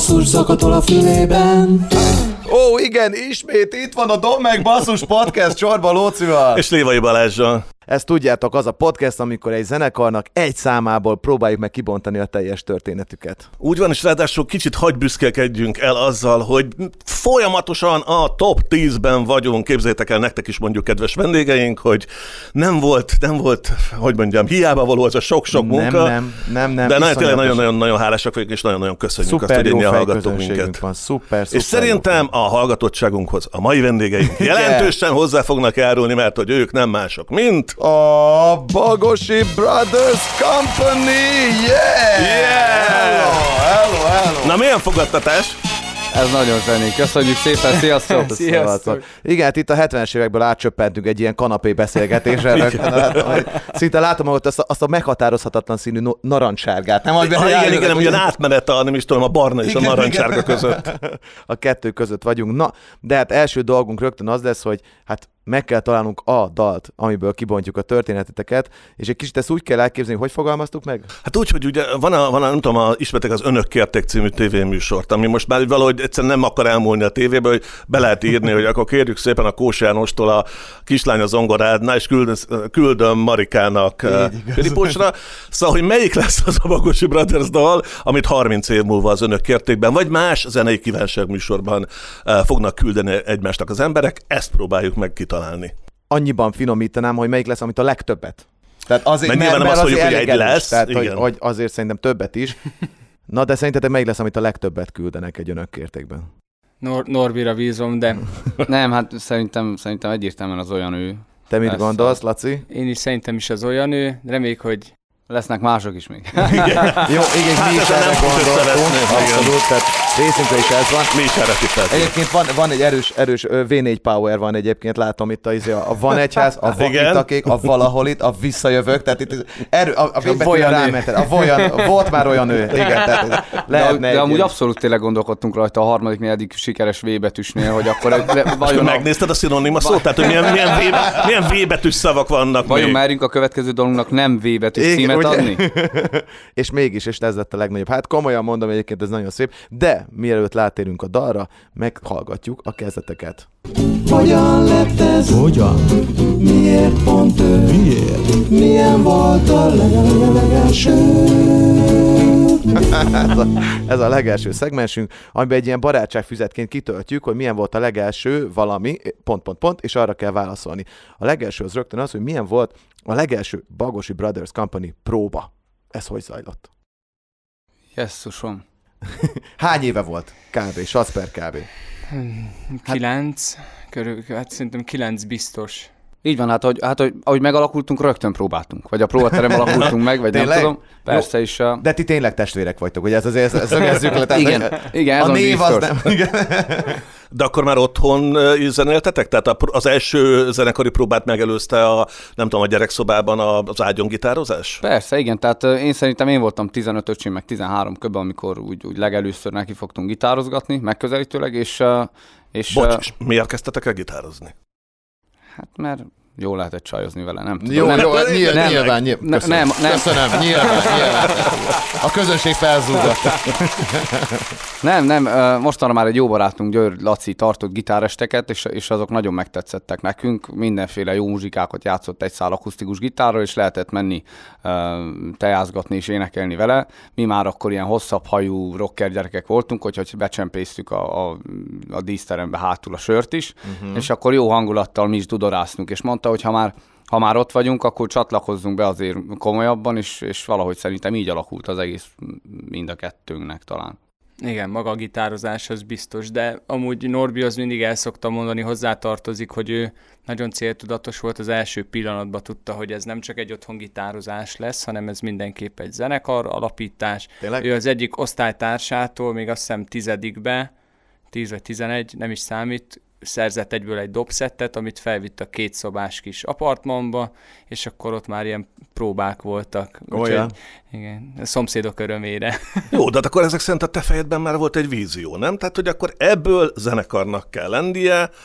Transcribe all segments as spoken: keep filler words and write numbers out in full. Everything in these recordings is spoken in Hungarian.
basszus zakatol a fülében. Ó, igen, ismét itt van a Dob meg Basszus podcast Csorba Lócival. És Lévai Balázsral. Ezt tudjátok, az a podcast, amikor egy zenekarnak egy számából próbáljuk meg kibontani a teljes történetüket. Úgy van, és ráadásul kicsit hagy büszkélkedjünk el azzal, hogy folyamatosan a top tízben vagyunk. Képzeljétek el, nektek is mondjuk, kedves vendégeink, hogy nem volt, nem volt, hogy mondjam, hiába való az a sok-sok munka. Nem, nem, nem. nem de nagyon, tényleg nagyon-nagyon hálásak vagyunk, és nagyon-nagyon köszönjük szuper azt, hogy ennyien hallgattok minket. minket. Van, szuper, szuper, és szerintem a hallgatottságunkhoz a mai vendégeink jelentősen hozzá fognak járulni, mert hogy ők nem mások, mint... a Bagosi Brothers Company! Yeah! Yeah! Hello, hello, hello! Na, milyen fogadtatás? Ez nagyon zseni. Köszönjük szépen, sziasztok! Sziasztok! Igen, itt a hetvenes évekből átcsöppentünk egy ilyen kanapé beszélgetésre. Szinte látom ott azt a, azt a meghatározhatatlan színű no- narancssárgát. Nem, ah, igen, igen, igen, ugyan átmenet a, nem is tudom, a barna és igen, a narancsárga között. A kettő között vagyunk. Na, de hát első dolgunk rögtön az lesz, hogy hát meg kell találnunk a dalt, amiből kibontjuk a történeteteket, és egy kicsit ezt úgy kell elképzelni, hogy foglalmaztuk meg? Hát úgy, hogy ugye van a, van a nem tudom, a, ismertek az Önök kérték című tévéműsort, ami most már valahogy egyszerűen nem akar elmúlni a tévébe, hogy be lehet írni, hogy akkor kérjük szépen a Kós Jánostól a Kislány a zongorádnál, és küldöm, küldöm Marikának Filiposra. Szóval, hogy melyik lesz az a Bagosi Brothers dal, amit harminc év múlva az Önök kértékben, vagy más zenei kívánság műsorban fognak küldeni egymásnak az emberek, ezt próbáljuk meg kitalálni. Annyiban finomítanám, hogy melyik lesz, amit a legtöbbet. Tehát azért, mert, mert, nem mert azt mondjuk, hogy egy erős, lesz. Tehát, hogy, hogy azért szerintem többet is. Na, de szerintetek melyik lesz, amit a legtöbbet küldenek egy Önök kértékben? Nor- Norbira bízom, de... Nem, hát szerintem, szerintem egyértelműen az olyan ő. Te mit lesz gondolsz, az... Laci? Én is szerintem is az olyan ő. Reméljük, hogy... Lesznek mások is még. Jó, igen, hát mi is erre gondoltunk, abszolút, tehát részünkre is ez van. Mi is erre tippeltünk. Egyébként van, van egy erős, erős vé négy power van egyébként, látom itt a, a Van Egyház, a Vakitakék, a Valahol itt, a Visszajövök, tehát itt erő, a, a végbetűre rámented, a volyan, volt már olyan ő, igen, tehát lehetne de, egy... de amúgy abszolút tényleg gondolkodtunk rajta a harmadik, negyedik sikeres V-betűsnél, hogy akkor... Vajon megnézted a szinonima szót? Tehát, hogy milyen, milyen, v, milyen V-betűs szavak vannak vajon még? merjünk a következő dalonknak nem V-betűs címet adni? És mégis, és ez lett a legnagyobb. Hát komolyan mondom, egyébként ez nagyon szép, de mielőtt látérünk a dalra, meghallgatjuk a kezdeteket. Hogyan lett ez? Hogyan? Miért pont ő? Miért? Milyen volt a legelső? ez, a, ez a legelső szegmensünk, amiben egy ilyen barátságfüzetként kitöltjük, hogy milyen volt a legelső valami, pont, pont, pont, és arra kell válaszolni. A legelső az rögtön az, hogy milyen volt a legelső Bagosi Brothers Company próba. Ez hogy zajlott? Jesszusom. Hány éve volt kb. Sac per kb. Kilenc, körül, hát szerintem kilenc biztos. Így van, hát, hogy, hát hogy, ahogy megalakultunk, rögtön próbáltunk. Vagy a próbateremben alakultunk meg, vagy tényleg? nem tudom. Persze is. A... De ti tényleg testvérek vagytok, ugye ez azért szögezzük le. Tehát, igen, igen, ez a név biztos. az nem. Igen. De akkor már otthon is zenéltetek? Tehát az első zenekari próbát megelőzte a, nem tudom, a gyerekszobában az ágyon gitározás? Persze, igen. Tehát én szerintem én voltam tizenöt öcsém, meg tizenhárom köbben, amikor úgy, úgy legelőször neki fogtunk gitározgatni, megközelítőleg, és... és Bocs, és miért kezdtetek el gitározni? Hát mert jól lehetett csajozni vele, nem tudom. Jó, nem, jó, nem, nyilván, nem, nyilván, nyilván. Ne, Köszönöm. nem, nem. Köszönöm, nyilván, nyilván. A közönség felzúgott. Nem, nem, mostanra már egy jó barátunk, Győr Laci tartott gitáresteket, és, és azok nagyon megtetszettek nekünk. Mindenféle jó muzsikákat játszott egy szál akusztikus gitárral, és lehetett menni tejázgatni és énekelni vele. Mi már akkor ilyen hosszabb hajú rocker gyerekek voltunk, hogy becsempésztük a, a, a díszterembe hátul a sört is, uh-huh. és akkor jó hangulattal mi is dudoráztunk, és mondta, hogy ha már Ha már ott vagyunk, akkor csatlakozzunk be azért komolyabban, és, és valahogy szerintem így alakult az egész mind a kettőnknek talán. Igen, maga a gitározás az biztos, de amúgy Norbi az mindig el szokta mondani, hozzátartozik, hogy ő nagyon céltudatos volt, az első pillanatban tudta, hogy ez nem csak egy otthon gitározás lesz, hanem ez mindenképp egy zenekar alapítás. Tényleg? Ő az egyik osztálytársától, még azt hiszem tizedikbe, tíz vagy tizenegy, nem is számít, szerzett egyből egy dobszettet, amit felvitt a két szobás kis apartmanba, és akkor ott már ilyen próbák voltak. Olyan? Úgyhogy, igen, a szomszédok örömére. Jó, de akkor ezek szerint a te fejedben már volt egy vízió, nem? Tehát, hogy akkor ebből zenekarnak kell lennie,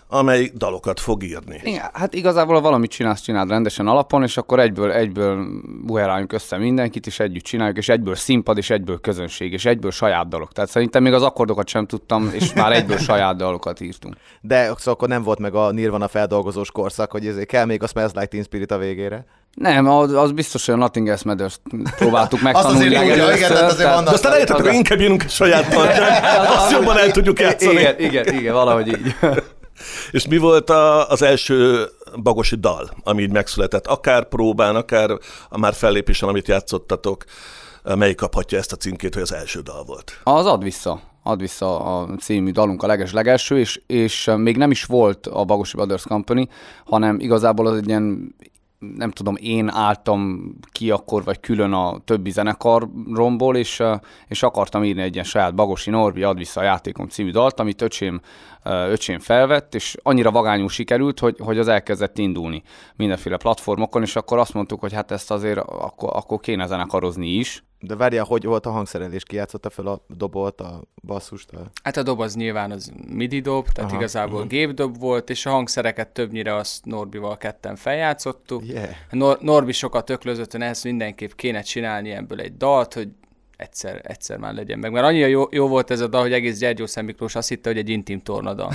amely dalokat fog írni. Igen, hát igazából valamit csinálsz, csináld rendesen alapon, és akkor egyből, egyből buheráljunk össze mindenkit, és együtt csináljuk, és egyből színpad, és egyből közönség, és egyből saját dalok. Tehát szerintem még az akkordokat sem tudtam, és már egyből saját dalokat írtunk. De szóval akkor nem volt meg a Nirvana feldolgozós korszak, hogy ezért kell még a Smells Like Teen Spirit a végére. Nem, az, az biztos, hogy a Nothing Else Matters próbáltuk megtanulni. Az azért úgy, igen, azért vannak. De aztán eljöttek, hogy inkább írunk a saját dalt, azt jobban el tudjuk játszani. Igen, igen, igen, valahogy így. És mi volt a, az első bagosi dal, ami így megszületett? Akár próbán, akár a már fellépésen, amit játszottatok, melyik kaphatja ezt a címkét, hogy az első dal volt? Az Add Vissza. Add Vissza a című dalunk a leges-legelső, és, és még nem is volt a Bagosi Brothers Company, hanem igazából az egy ilyen, nem tudom, én álltam ki akkor, vagy külön a többi zenekaromból, és, és akartam írni egy ilyen saját Bagosi Norbi Add Vissza a játékom című dalt, amit öcsém, öcsém felvett, és annyira vagányul sikerült, hogy, hogy az elkezdett indulni mindenféle platformokon, és akkor azt mondtuk, hogy hát ezt azért akkor, akkor kéne zenekarozni is. De várjál, hogy volt a hangszerelés? Ki játszotta fel a dobolt, a basszust? A... Hát a dob az nyilván az midi dob, tehát Aha, igazából uh-huh. gépdob volt, és a hangszereket többnyire azt Norbival ketten feljátszottuk. Yeah. Nor- Norbi sokat öklözött, hogy ezt mindenképp kéne csinálni ebből egy dalt, hogy egyszer, egyszer már legyen meg. Mert annyira jó, jó volt ez a dal, hogy egész Gyergyószent Miklós azt hitte, hogy egy intim tornadal.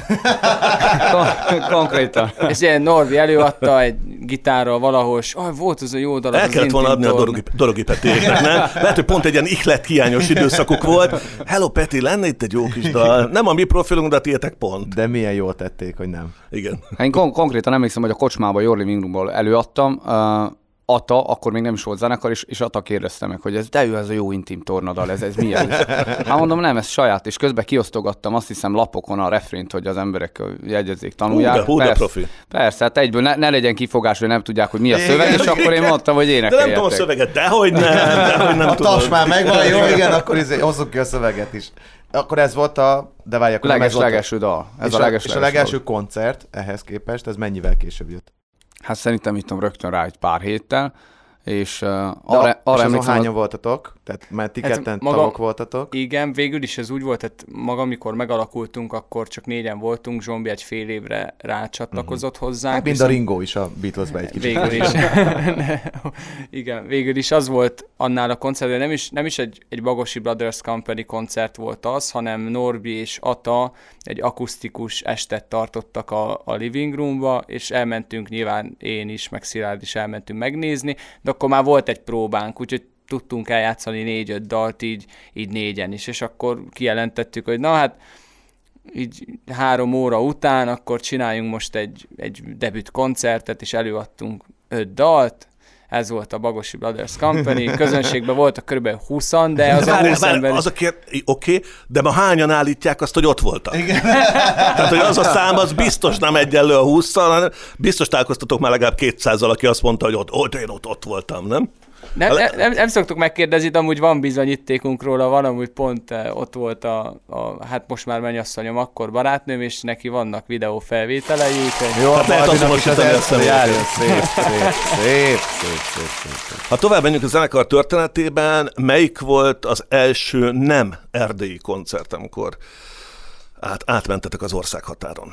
Kon- konkrétan. És ilyen Norbi előadta egy gitárral valahol, és ah, volt az a jó dal. El kellett volna adni torna. a Dorogi Petéknek, nem? Lehet, hogy pont egy ilyen ihlet hiányos időszakuk volt. Hello Peti, lenne itt egy jó kis dal. Nem a mi profilunk, de tiétek pont. De milyen jól tették, hogy nem. Igen. Én kon- konkrétan emlékszem, hogy a kocsmában, Your Living Roomból előadtam, uh, Ata, akkor még nem is volt zenekar, és, és Ata kérdezte meg, hogy ez, de ő ez a jó intim tornadal, ez, ez mi ez? Hát mondom, nem, ez saját, és közben kiosztogattam azt hiszem lapokon a refrént, hogy az emberek jegyezzék, tanulják. Hú, de, hú, de profi. Persze, hát egyből ne, ne legyen kifogás, hogy nem tudják, hogy mi a szöveg, és akkor én mondtam, hogy énekeljetek. De nem tudom a szöveget, dehogy nem, dehogy nem a tudom. A tas már megvan, jó, igen, akkor izé, hozzuk ki a szöveget is. Akkor ez volt a... De várj, akkor leges, legelső dal. Ez és a, a, leges, és a legelső koncert ehhez képest, ez mennyivel később jött? Hát szerintem itt rögtön rá egy pár héttel, és uh, arra, és arra emlékszem, hányan voltatok? Tehát mert ti ketten maga, tagok voltatok? Igen, végül is ez úgy volt, tehát maga, amikor megalakultunk, akkor csak négyen voltunk, Zsombi egy fél évre rácsatlakozott uh-huh. hozzánk. Hát mind a Ringo is a Beatlesbe egy kicsit. Végül is. Igen, végül is az volt annál a koncertben, nem is, nem is egy, egy Bagosi Brothers Company koncert volt az, hanem Norbi és Ata egy akusztikus estet tartottak a, a living roomba, és elmentünk, nyilván én is, meg Szilárd is elmentünk megnézni, de akkor már volt egy próbánk, úgyhogy tudtunk eljátszani négy-öt dalt így, így négyen is, és akkor kijelentettük, hogy na hát így három óra után akkor csináljunk most egy, egy debüt koncertet, és előadtunk öt dalt. Ez volt a Bagosi Brothers Company, közönségben voltak körülbelül húszan, de az várj, a húsz várj, ember... Az a kér... Oké, okay, de ma hányan állítják azt, hogy ott voltak? Igen. Tehát, hogy az a szám, az biztos nem egyenlő a hússzal, hanem biztos találkoztatok már legalább kétszázzal, aki azt mondta, hogy ott, ott én ott, ott voltam, nem? Nem, nem, nem, nem szoktuk megkérdezni, de amúgy van bizonyítékunk róla, van amúgy pont ott volt a, a hát most már mennyasszonyom, akkor barátnőm, és neki vannak videófelvételei. Úgyhogy... Jó, hát lehet azonosítani ezt, hogy járjon. Szép, szép, szép, szép, szép, szép. Ha tovább menjünk a zenekar történetében, melyik volt az első nem erdélyi koncert, amikor át, átmentetek az országhatáron?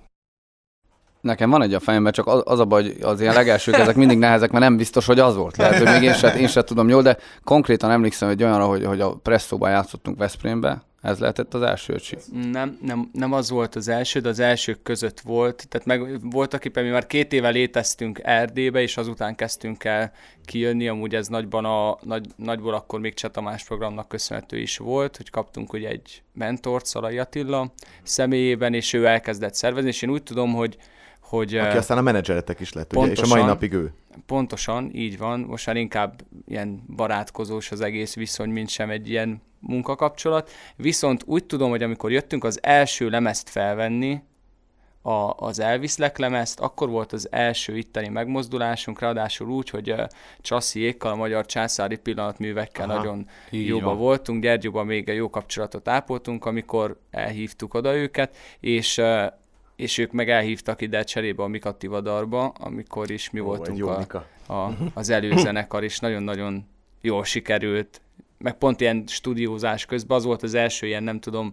Nekem van egy a fejemben, csak az, az a baj, hogy az ilyen legelsők, ezek mindig nehezek, mert nem biztos, hogy az volt. Lehet, hogy még én sem, én sem tudom jól, de konkrétan emlékszem egy olyanra, hogy, hogy a Presszóban játszottunk Veszprémbe. Ez lehetett az első öcsi? Nem, nem, nem az volt az első, de az elsők között volt. Tehát meg voltak éppen, mi már két éve léteztünk Erdélybe, és azután kezdtünk el kijönni. Amúgy ez nagyban a, nagy, nagyból akkor még Cseh Tamás programnak köszönhető is volt, hogy kaptunk ugye egy mentort, Szalai Attila személyében, és ő elkezdett szervezni, és én úgy tudom, hogy Hogy, aki aztán a menedzseretek is lett, pontosan, ugye, és a mai napig ő. Pontosan, így van. Most már inkább ilyen barátkozós az egész viszony, mint sem egy ilyen munkakapcsolat. Viszont úgy tudom, hogy amikor jöttünk az első lemezt felvenni, a, az Elviszlek lemezt, akkor volt az első itteni megmozdulásunk, ráadásul úgy, hogy uh, Csassziékkal, a magyar császári pillanatművekkel Aha, nagyon jóba voltunk, Gyergyóban még jó kapcsolatot ápoltunk, amikor elhívtuk oda őket, és uh, és ők meg elhívtak ide cserébe a Mika Tivadarba, amikor is mi Ó, voltunk a, a, az előzenekar, és nagyon-nagyon jól sikerült. meg pont ilyen stúdiózás közben az volt az első ilyen, nem tudom,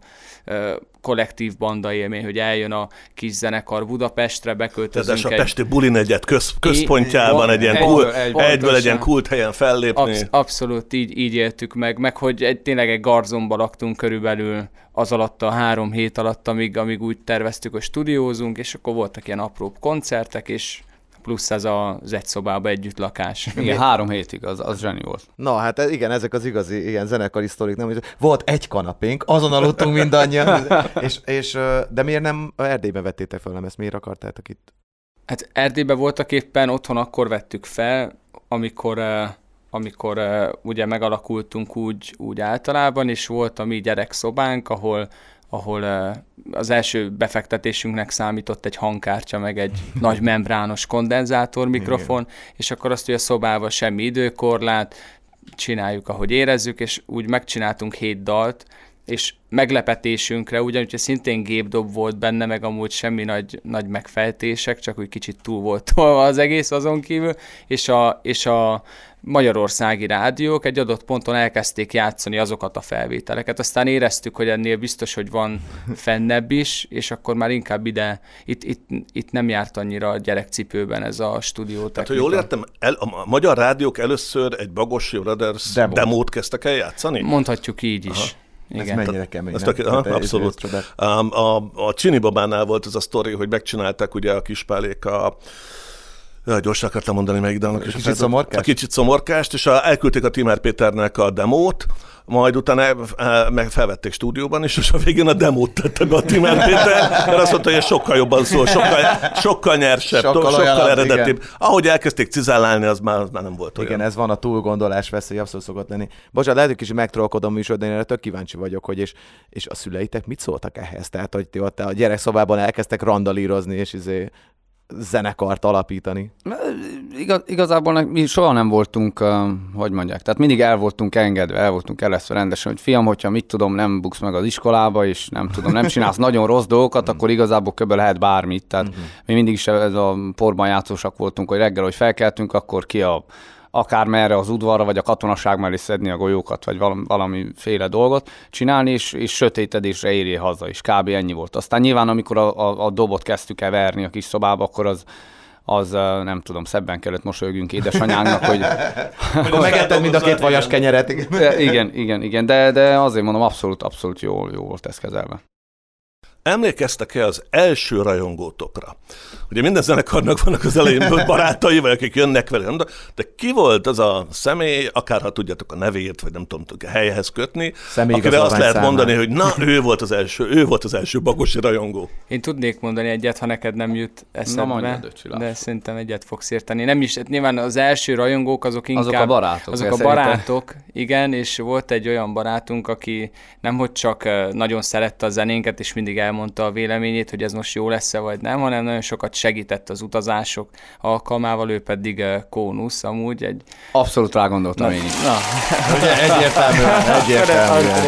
kollektív banda élmény, hogy eljön a kis zenekar Budapestre, beköltözünk. De a Pesti Bulinegyed köz, központjában egy ilyen kult, egy, egyből egy ilyen kult helyen fellépni. Absz- abszolút így, így éltük meg, meg hogy egy, tényleg egy garzonba laktunk körülbelül az alatt a három hét alatt, amíg, amíg úgy terveztük, hogy stúdiózunk, és akkor voltak ilyen apróbb koncertek, és plusz ez az egy szobába együtt lakás. Igen, három hétig, az, az zseni volt. Na, hát igen, ezek az igazi ilyen zenekari sztorik, nem? Volt egy kanapénk, azon aludtunk mindannyian, és, és, de miért nem Erdélybe vettétek fel, nem ezt miért akartátok itt? Hát Erdélybe voltak éppen, otthon akkor vettük fel, amikor, amikor ugye megalakultunk úgy, úgy általában, és volt a mi gyerekszobánk, ahol ahol az első befektetésünknek számított egy hangkártya, meg egy nagy membrános kondenzátor mikrofon, igen. És akkor azt, hogy a szobában semmi időkorlát, csináljuk, ahogy érezzük, és úgy megcsináltunk hét dalt, és meglepetésünkre, ugyanúgy, hogy szintén gépdob volt benne, meg amúgy semmi nagy, nagy megfejtések, csak úgy kicsit túl volt tolva az egész azon kívül, és a, és a magyarországi rádiók egy adott ponton elkezdték játszani azokat a felvételeket. Aztán éreztük, hogy ennél biztos, hogy van fennebb is, és akkor már inkább ide, itt, itt, itt nem járt annyira a gyerekcipőben ez a stúdiótechnika. Tehát, hogy jól értem, el, a magyar rádiók először egy Bagosi Brothers Demo. demót kezdtek el játszani? Mondhatjuk így is. Aha. Igen. Ez mennyire kemény, ez tök, aha, abszolút. Um, a, a Csini Babánál volt ez a sztori, hogy megcsinálták ugye a Kispálék a Ja, gyorsan akartam mondani melyik dalnak. A kicsit szomorkást? A kicsit szomorkást, és a, elküldték a Timár Péternek a demót, majd utána meg felvették stúdióban is, és a végén a demót tette be a Timár Péter, mert azt mondta, hogy ez sokkal jobban szól, sokkal, sokkal nyersebb, sokkal, sokkal olyan, eredetibb. Igen. Ahogy elkezdték cizellálni, az már, az már nem volt olyan. Igen, ez van, a túlgondolás veszély, abszolút szokott lenni. Bocsánat, lehet, hogy kicsit megtrollkodom műsor, de én erre tök kíváncsi vagyok, hogy és, és a szüleitek mit szóltak ehhez? Tehát, hogy ti ott a gyerekszobában elkezdtek randalírozni, és izé zenekart alapítani. Igaz, igazából mi soha nem voltunk, uh, hogy mondják, tehát mindig el voltunk engedve, el voltunk eleszve rendesen, hogy fiam, hogyha mit tudom, nem buksz meg az iskolába, és nem tudom, nem csinálsz nagyon rossz dolgokat, akkor igazából kb. Lehet bármit. Tehát uh-huh. mi mindig is ez a porban játszósak voltunk, hogy reggel, hogy felkeltünk, akkor ki a akármerre az udvarra, vagy a katonaság mellé szedni a golyókat, vagy valami, valamiféle dolgot csinálni, és, és sötétedésre érjél haza, és kb. Ennyi volt. Aztán nyilván, amikor a, a, a dobot kezdtük el verni a kis szobába, akkor az, az nem tudom, szebben kellett mosolygünk édesanyánknak, hogy... hogy megetted mind a két vajas kenyeret. igen, igen, igen, de, de azért mondom, abszolút, abszolút jó, jó volt ez kezelve. Emlékeztek-e az első rajongótokra? Ugye minden zenekarnak vannak az elején barátai, vagy akik jönnek vele, de ki volt az a személy, akár ha tudjátok a nevét, vagy nem tudom, a helyhez kötni, akire azt lehet számán mondani, hogy na, ő volt az első, ő volt az első Bagosi rajongó. Én tudnék mondani egyet, ha neked nem jut eszedbe, na, mondjad, de szerintem egyet fogsz érteni. Nem is, nyilván az első rajongók azok inkább... Azok a barátok. Azok a barátok, igen, és volt egy olyan barátunk, aki nemhogy csak nagyon szerette a zenénket, és mindig elmondta a véleményét, hogy ez most jó lesz-e vagy nem, hanem nagyon sokat segített az utazások alkalmával, ő pedig Kónusz amúgy egy... Abszolút rágondoltam én is. Na, egyértelműen, egyértelműen.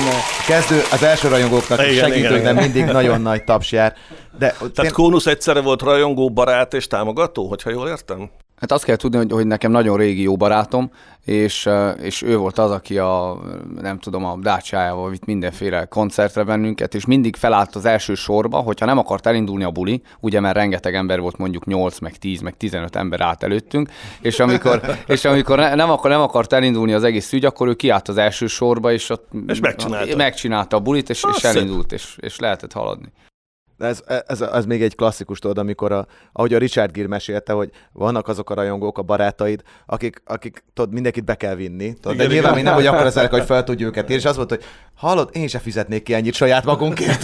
Kezdő, az első rajongóknak is segítőknek mindig nagyon nagy taps jár. De, Tehát én... Kónusz egyszerre volt rajongó, barát és támogató, hogyha jól értem? Hát azt kell tudni, hogy, hogy nekem nagyon régi jó barátom, és, és ő volt az, aki a, nem tudom, a dácsájával vitt mindenféle koncertre bennünket, és mindig felállt az első sorba, hogyha nem akart elindulni a buli, ugye, mert rengeteg ember volt, mondjuk nyolc, meg tíz, meg tizenöt ember állt előttünk, és amikor, és amikor nem, akar, nem akart elindulni az egész ügy, akkor ő kiállt az első sorba, és ott és megcsinálta. megcsinálta a bulit, és, és elindult, és, és lehetett haladni. Ez, ez, ez még egy klasszikus, tudod, amikor, a, ahogy a Richard Gere mesélte, hogy vannak azok a rajongók, a barátaid, akik, akik tudod, mindenkit be kell vinni. Tudod, de igen, nyilván még nem, hogy akkor ezek, hogy fel tudja őket írni, és az volt, hogy hallod, én se fizetnék ki ennyit saját magunkért.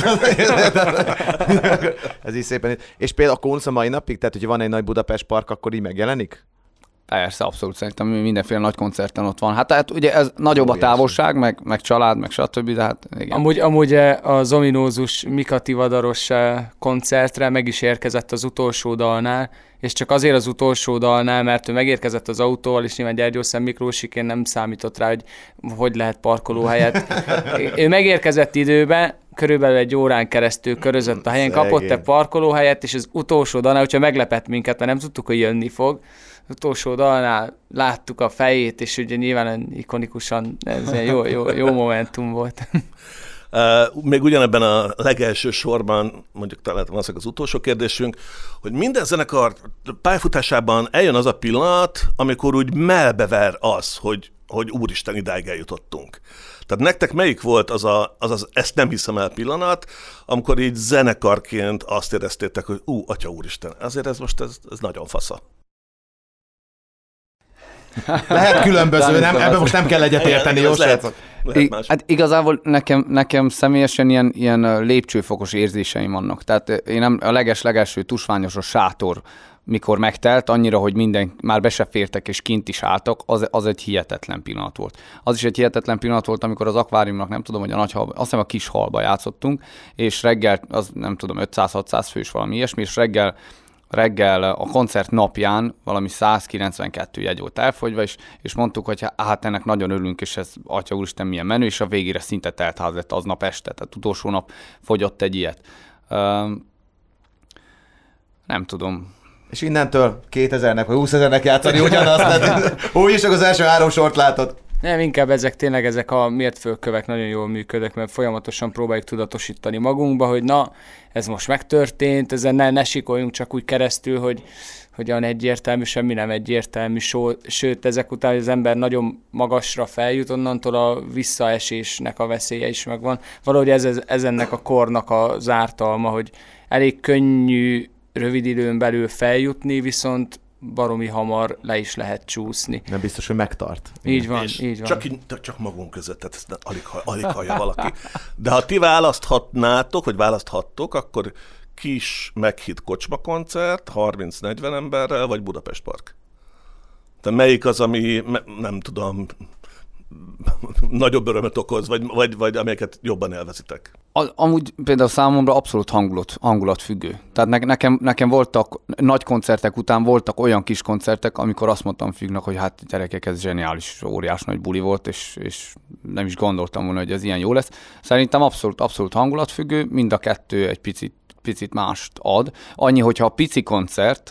Ez így szépen. És például a Kónusz a mai napig, tehát hogyha van egy nagy Budapest park, akkor így megjelenik? Persze, abszolút, szerintem mindenféle nagy koncerten ott van. Hát tehát ugye ez nagyobb a távolság, meg, meg család, meg stb. De hát igen. Amúgy, amúgy az ominózus Mika Tivadaros koncertre meg is érkezett az utolsó dalnál, és csak azért az utolsó dalnál, mert ő megérkezett az autóval, és nyilván Gyergyószem Miklósikén nem számított rá, hogy hogy lehet parkolóhelyet. Ő megérkezett időben, körülbelül egy órán keresztül körözött a helyen, kapott egy parkolóhelyet, és az utolsó dalnál, hogyha meglepett minket, mert nem tudtuk, hogy jönni fog, az utolsó dalnál láttuk a fejét, és ugye nyilván ikonikusan ez egy jó, jó, jó momentum volt. Uh, még ugyanebben a legelső sorban, mondjuk talán van az utolsó kérdésünk, hogy minden zenekar pályafutásában eljön az a pillanat, amikor úgy melbever az, hogy, hogy úristen, idáig eljutottunk. Tehát nektek melyik volt az, a, az az ezt nem hiszem el pillanat, amikor így zenekarként azt éreztétek, hogy ú, atya úristen, azért ez most ez, ez nagyon fasza. Lehet különböző, nem, ebben most nem kell egyetérteni, jó srácok? I- hát igazából nekem, nekem személyesen ilyen, ilyen lépcsőfokos érzéseim vannak. Tehát én nem, a leges-legelső tusványos a sátor, mikor megtelt, annyira, hogy minden már be se fértek és kint is álltak, az, az egy hihetetlen pillanat volt. Az is egy hihetetlen pillanat volt, amikor az akváriumnak, nem tudom, hogy a nagy halba, azt hiszem a kis halba játszottunk, és reggel, az nem tudom, ötszáz-hatszáz fős valami ilyesmi, és reggel reggel a koncert napján valami száz kilencvenkettő jegy volt elfogyva, és, és mondtuk, hogy hát ennek nagyon örülünk, és ez atya úristen milyen menő, és a végére szinte teltház lett aznap este, tehát utolsó nap fogyott egy ilyet. Um, nem tudom. És innentől kétezernek vagy húszezernek játszani ugyanazt, tehát úgyis csak az első három sort látod. Nem, inkább ezek tényleg ezek a mértföldkövek nagyon jól működnek, mert folyamatosan próbáljuk tudatosítani magunkba, hogy na, ez most megtörtént, ezen ne, ne sikoljunk csak úgy keresztül, hogy hogyan egyértelmű, semmi nem egyértelmű, sőt, ezek után, hogy az ember nagyon magasra feljut, onnantól a visszaesésnek a veszélye is megvan. Valahogy ez, ez, ez ennek a kornak az ártalma, hogy elég könnyű rövid időn belül feljutni, viszont baromi hamar le is lehet csúszni. Nem biztos, hogy megtart. Így van, és így van. Csak, csak magunk között, tehát ezt alig, alig hallja valaki. De ha ti választhatnátok, vagy választhattok, akkor kis meghitt kocsma koncert, harminc-negyven emberrel, vagy Budapest Park? Tehát melyik az, ami, nem tudom, nagyobb örömet okoz, vagy, vagy, vagy amelyeket jobban élvezitek? Amúgy például számomra abszolút hangulat, hangulatfüggő. Tehát ne, nekem, nekem voltak, nagy koncertek után voltak olyan kis koncertek, amikor azt mondtam Függnek, hogy hát gyerekek, ez zseniális, óriás nagy buli volt, és, és nem is gondoltam volna, hogy ez ilyen jó lesz. Szerintem abszolút, abszolút hangulatfüggő, mind a kettő egy picit picit mást ad. Annyi, hogyha a pici koncert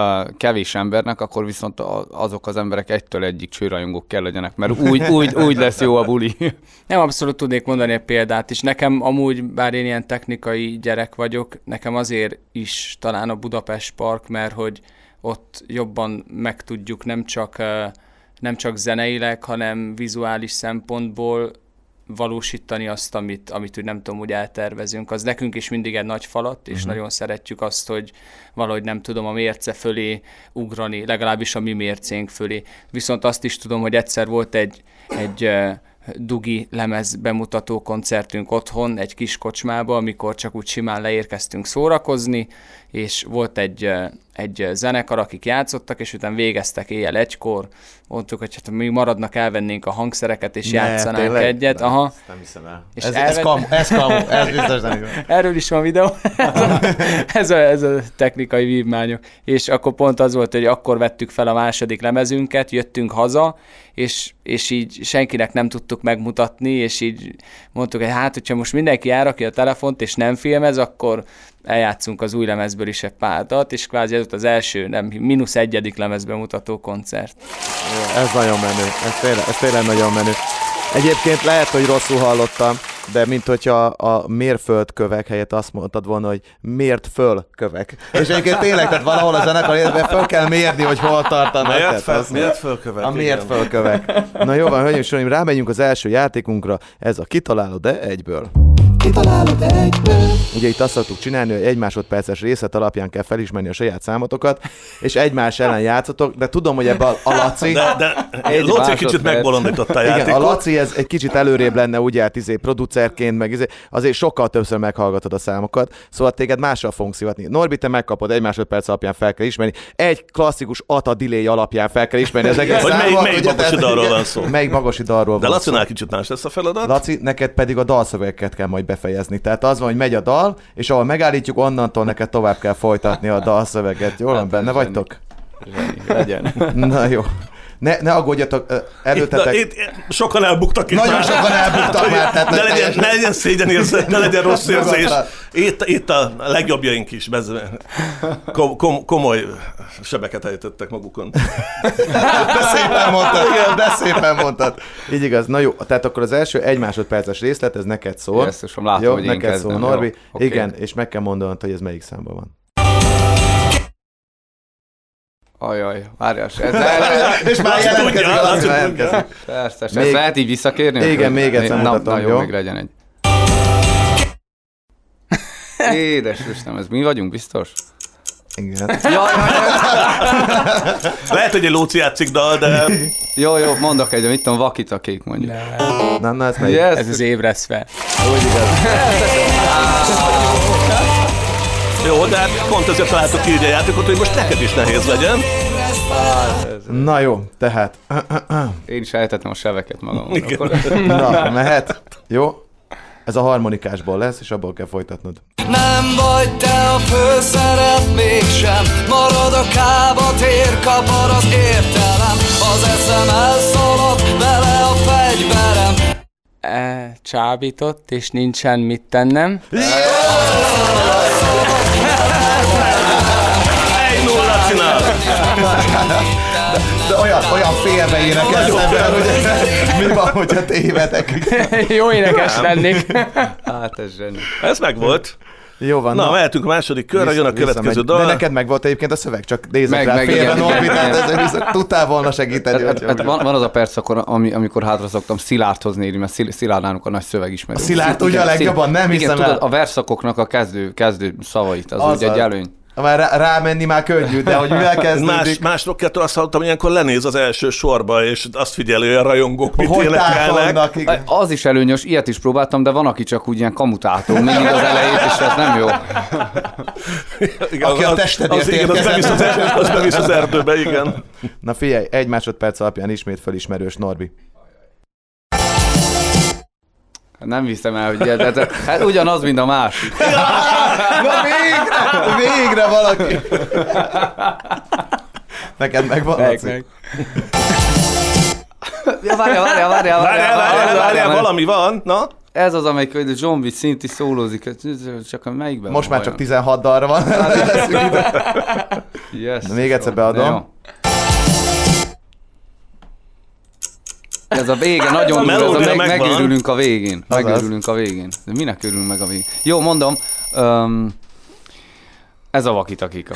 kevés embernek, akkor viszont azok az emberek egytől egyik csőrajongók kell legyenek, mert úgy, úgy, úgy lesz jó a buli. Nem, abszolút tudnék mondani egy példát is. Nekem amúgy, bár én ilyen technikai gyerek vagyok, nekem azért is talán a Budapest Park, mert hogy ott jobban megtudjuk nem csak, nem csak zeneileg, hanem vizuális szempontból valósítani azt, amit, amit úgy nem tudom, úgy eltervezünk. Az nekünk is mindig egy nagy falat, és uh-huh. nagyon szeretjük azt, hogy valahogy nem tudom a mérce fölé ugrani, legalábbis a mi mércénk fölé. Viszont azt is tudom, hogy egyszer volt egy, egy uh, dugi lemez bemutató koncertünk otthon, egy kis kocsmába, amikor csak úgy simán leérkeztünk szórakozni, és volt egy, egy zenekar, akik játszottak, és utána végeztek éjjel egykor. Mondtuk, hogy hát mi maradnak, elvennénk a hangszereket, és ne, játszanánk tényleg? egyet. Nem, Aha. nem hiszem el. És ez, elvet... ez kamu, ez kamu, ez biztos nem hiszem. Erről is van videó. ez, a, ez, a, ez a technikai vívmányok. És akkor pont az volt, hogy akkor vettük fel a második lemezünket, jöttünk haza, és, és így senkinek nem tudtuk megmutatni, és így mondtuk, hogy hát, hogyha most mindenki elrakja a telefont, és nem filmez, akkor eljátszunk az új lemezből is egy párat, és kvázi ez volt az első, nem, mínusz egyedik lemezbemutató koncert. Ez nagyon menő, ez tényleg, ez tényleg nagyon menő. Egyébként lehet, hogy rosszul hallottam, de mint hogyha a mérföldkövek helyett azt mondtad volna, hogy mért föl kövek. És egyébként tényleg, tehát valahol a zenekar életben föl kell mérni, hogy hol tartanak. Mért, fel, mért fölkövek. A mért fölkövek. Na jó van, hölgyeim és uraim, rámegyünk az első játékunkra, ez a Kitalálod-e egyből. Kitalálod egyből. Ugye itt azt szoktuk csinálni, hogy egy másodperces részlet alapján kell felismerni a saját számotokat, és egymás ellen játszotok, de tudom, hogy ebben a Laci... De, de Laci kicsit megbolondította a játékot. Igen, a Laci ez egy kicsit előrébb lenne, ugye hát izé producerként, meg izé, azért sokkal többször meghallgatod a számokat, szóval téged mással fogunk szivatni. Norbi, te megkapod, egy másodperc alapján fel kell ismerni, egy klasszikus ata delay alapján fel kell ismerni az egész számot. Hogy melyik magosi dalról van szó. Melyik magosi dalról de van szó. De Lacinál kicsit más lesz a feladat. Laci, neked pedig a dalszövegeket kell majd befejezni. Tehát az van, hogy megy a dal, és ahol megállítjuk, onnantól neked tovább kell folytatni a dalszöveget. Jól van, benne vagytok? Zseni, legyen. Na jó. Ne, ne aggódjatok, előttetek. Itt, itt, sokan elbuktak itt. Nagyon már. sokan elbuktak már. Tehát ne, legyen, ne legyen szégyenérzet, ne legyen rossz érzés. Itt, itt a legjobbjaink is kom, kom, komoly sebeket ejtettek magukon. De szépen mondtad, igen, de szépen mondtad. Így igaz. Na jó, tehát akkor az első egy másodperces részlet, ez neked szól. Jesszusom, látom, jó, hogy én neked kezdem. szól, Norbi. Jó, okay. Igen, és meg kell mondanod, hogy ez melyik számban van. Ajaj, várjás. Ez és már jelentkezik, az jelentkezik. Persze, ezt lehet így visszakérni? Igen, még egyszer na, mutatom, na, jó? jó? Még legyen egy. Édes Istenem, ez mi vagyunk, biztos? Igen. Jaj, jaj, Lehet, hogy egy Lóci játszik dal, de... jó, jó, mondok egy, mit tudom, vakitakék mondjuk. Na, na, ez melyik? Yes. Ez az ébresz fel. Úgy igaz. Jó, de hát pont ezért találtuk így a játékot, hogy most neked is nehéz legyen. Na jó, tehát. Én is eltettem a seveket magam. Na, mehet? Jó? Ez a harmonikásból lesz, és abból kell folytatnod. Nem vagy te a főszerep mégsem, marad a kába, tér, kapar az értelem, az eszem elszaladt, vele a fegyverem. E, csábított, és nincsen mit tennem. Egy nulla csinál! De olyan, olyan félbe énekelsz ebben, hogy mi van, hogyha tévedek. Jó énekes lennék. Hát ez zseni. Ez megvolt. Jó van. Na, na. mehetünk a második körre, jön a következő Visszamegy. dal. De neked meg volt egyébként a szöveg, csak nézzük Meg- rá meg, félbe, igen, Norbi, igen, tehát igen. ez, ez, tudtál volna segíteni. Hát, hogy hát van, van az a perc, akkor, ami, amikor hátra szoktam Szilárdhoz nézni, mert Szil- Szilárdának a nagy szövegismerő. A Szilárd ugye a legjobban, nem igen, hiszem tudod, el. a versszakoknak a kezdő, kezdő szavait, az, Az ugye egy az. előny. Már rá, rámenni már könnyű, de hogy mivel Más, kezdődik, más rockettől azt hallottam, hogy ilyenkor lenéz az első sorba, és azt figyeli, hogy a rajongók mit hogy énekelnek. táfolnak, igen. Az is előnyös, ilyet is próbáltam, de van, aki csak úgy ilyen kamutától mindig az elejét, és ez nem jó. Igen, Aki a az- testedért az, igen, az érkezett. bevisz az, er- az bevisz az erdőbe, igen. Na figyelj, egy másodperc alapján ismét felismerős Norbi. Nem hiszem el, hogy ilyet, hát, hát ugyanaz, mint a másik. Na végre, végre valaki. Neked megvan? Meg, Laci? meg. Ja, várjál, várjál, várjál, Várjál, várjál, várjál, mert valami van, na? Ez az, amelyik hogy Zombi szinti szólózik, csak melyikben Most van már csak vajon? tizenhat dalra van. Yes, Na, még egyszer beadom. De jó. Ez a vége, nagyon A durva, ez a melódia meg, megvan. megőrülünk a végén. Azaz. Megőrülünk a végén. De minek örülünk meg a végén? Jó, mondom. Um, ez a vakitakika.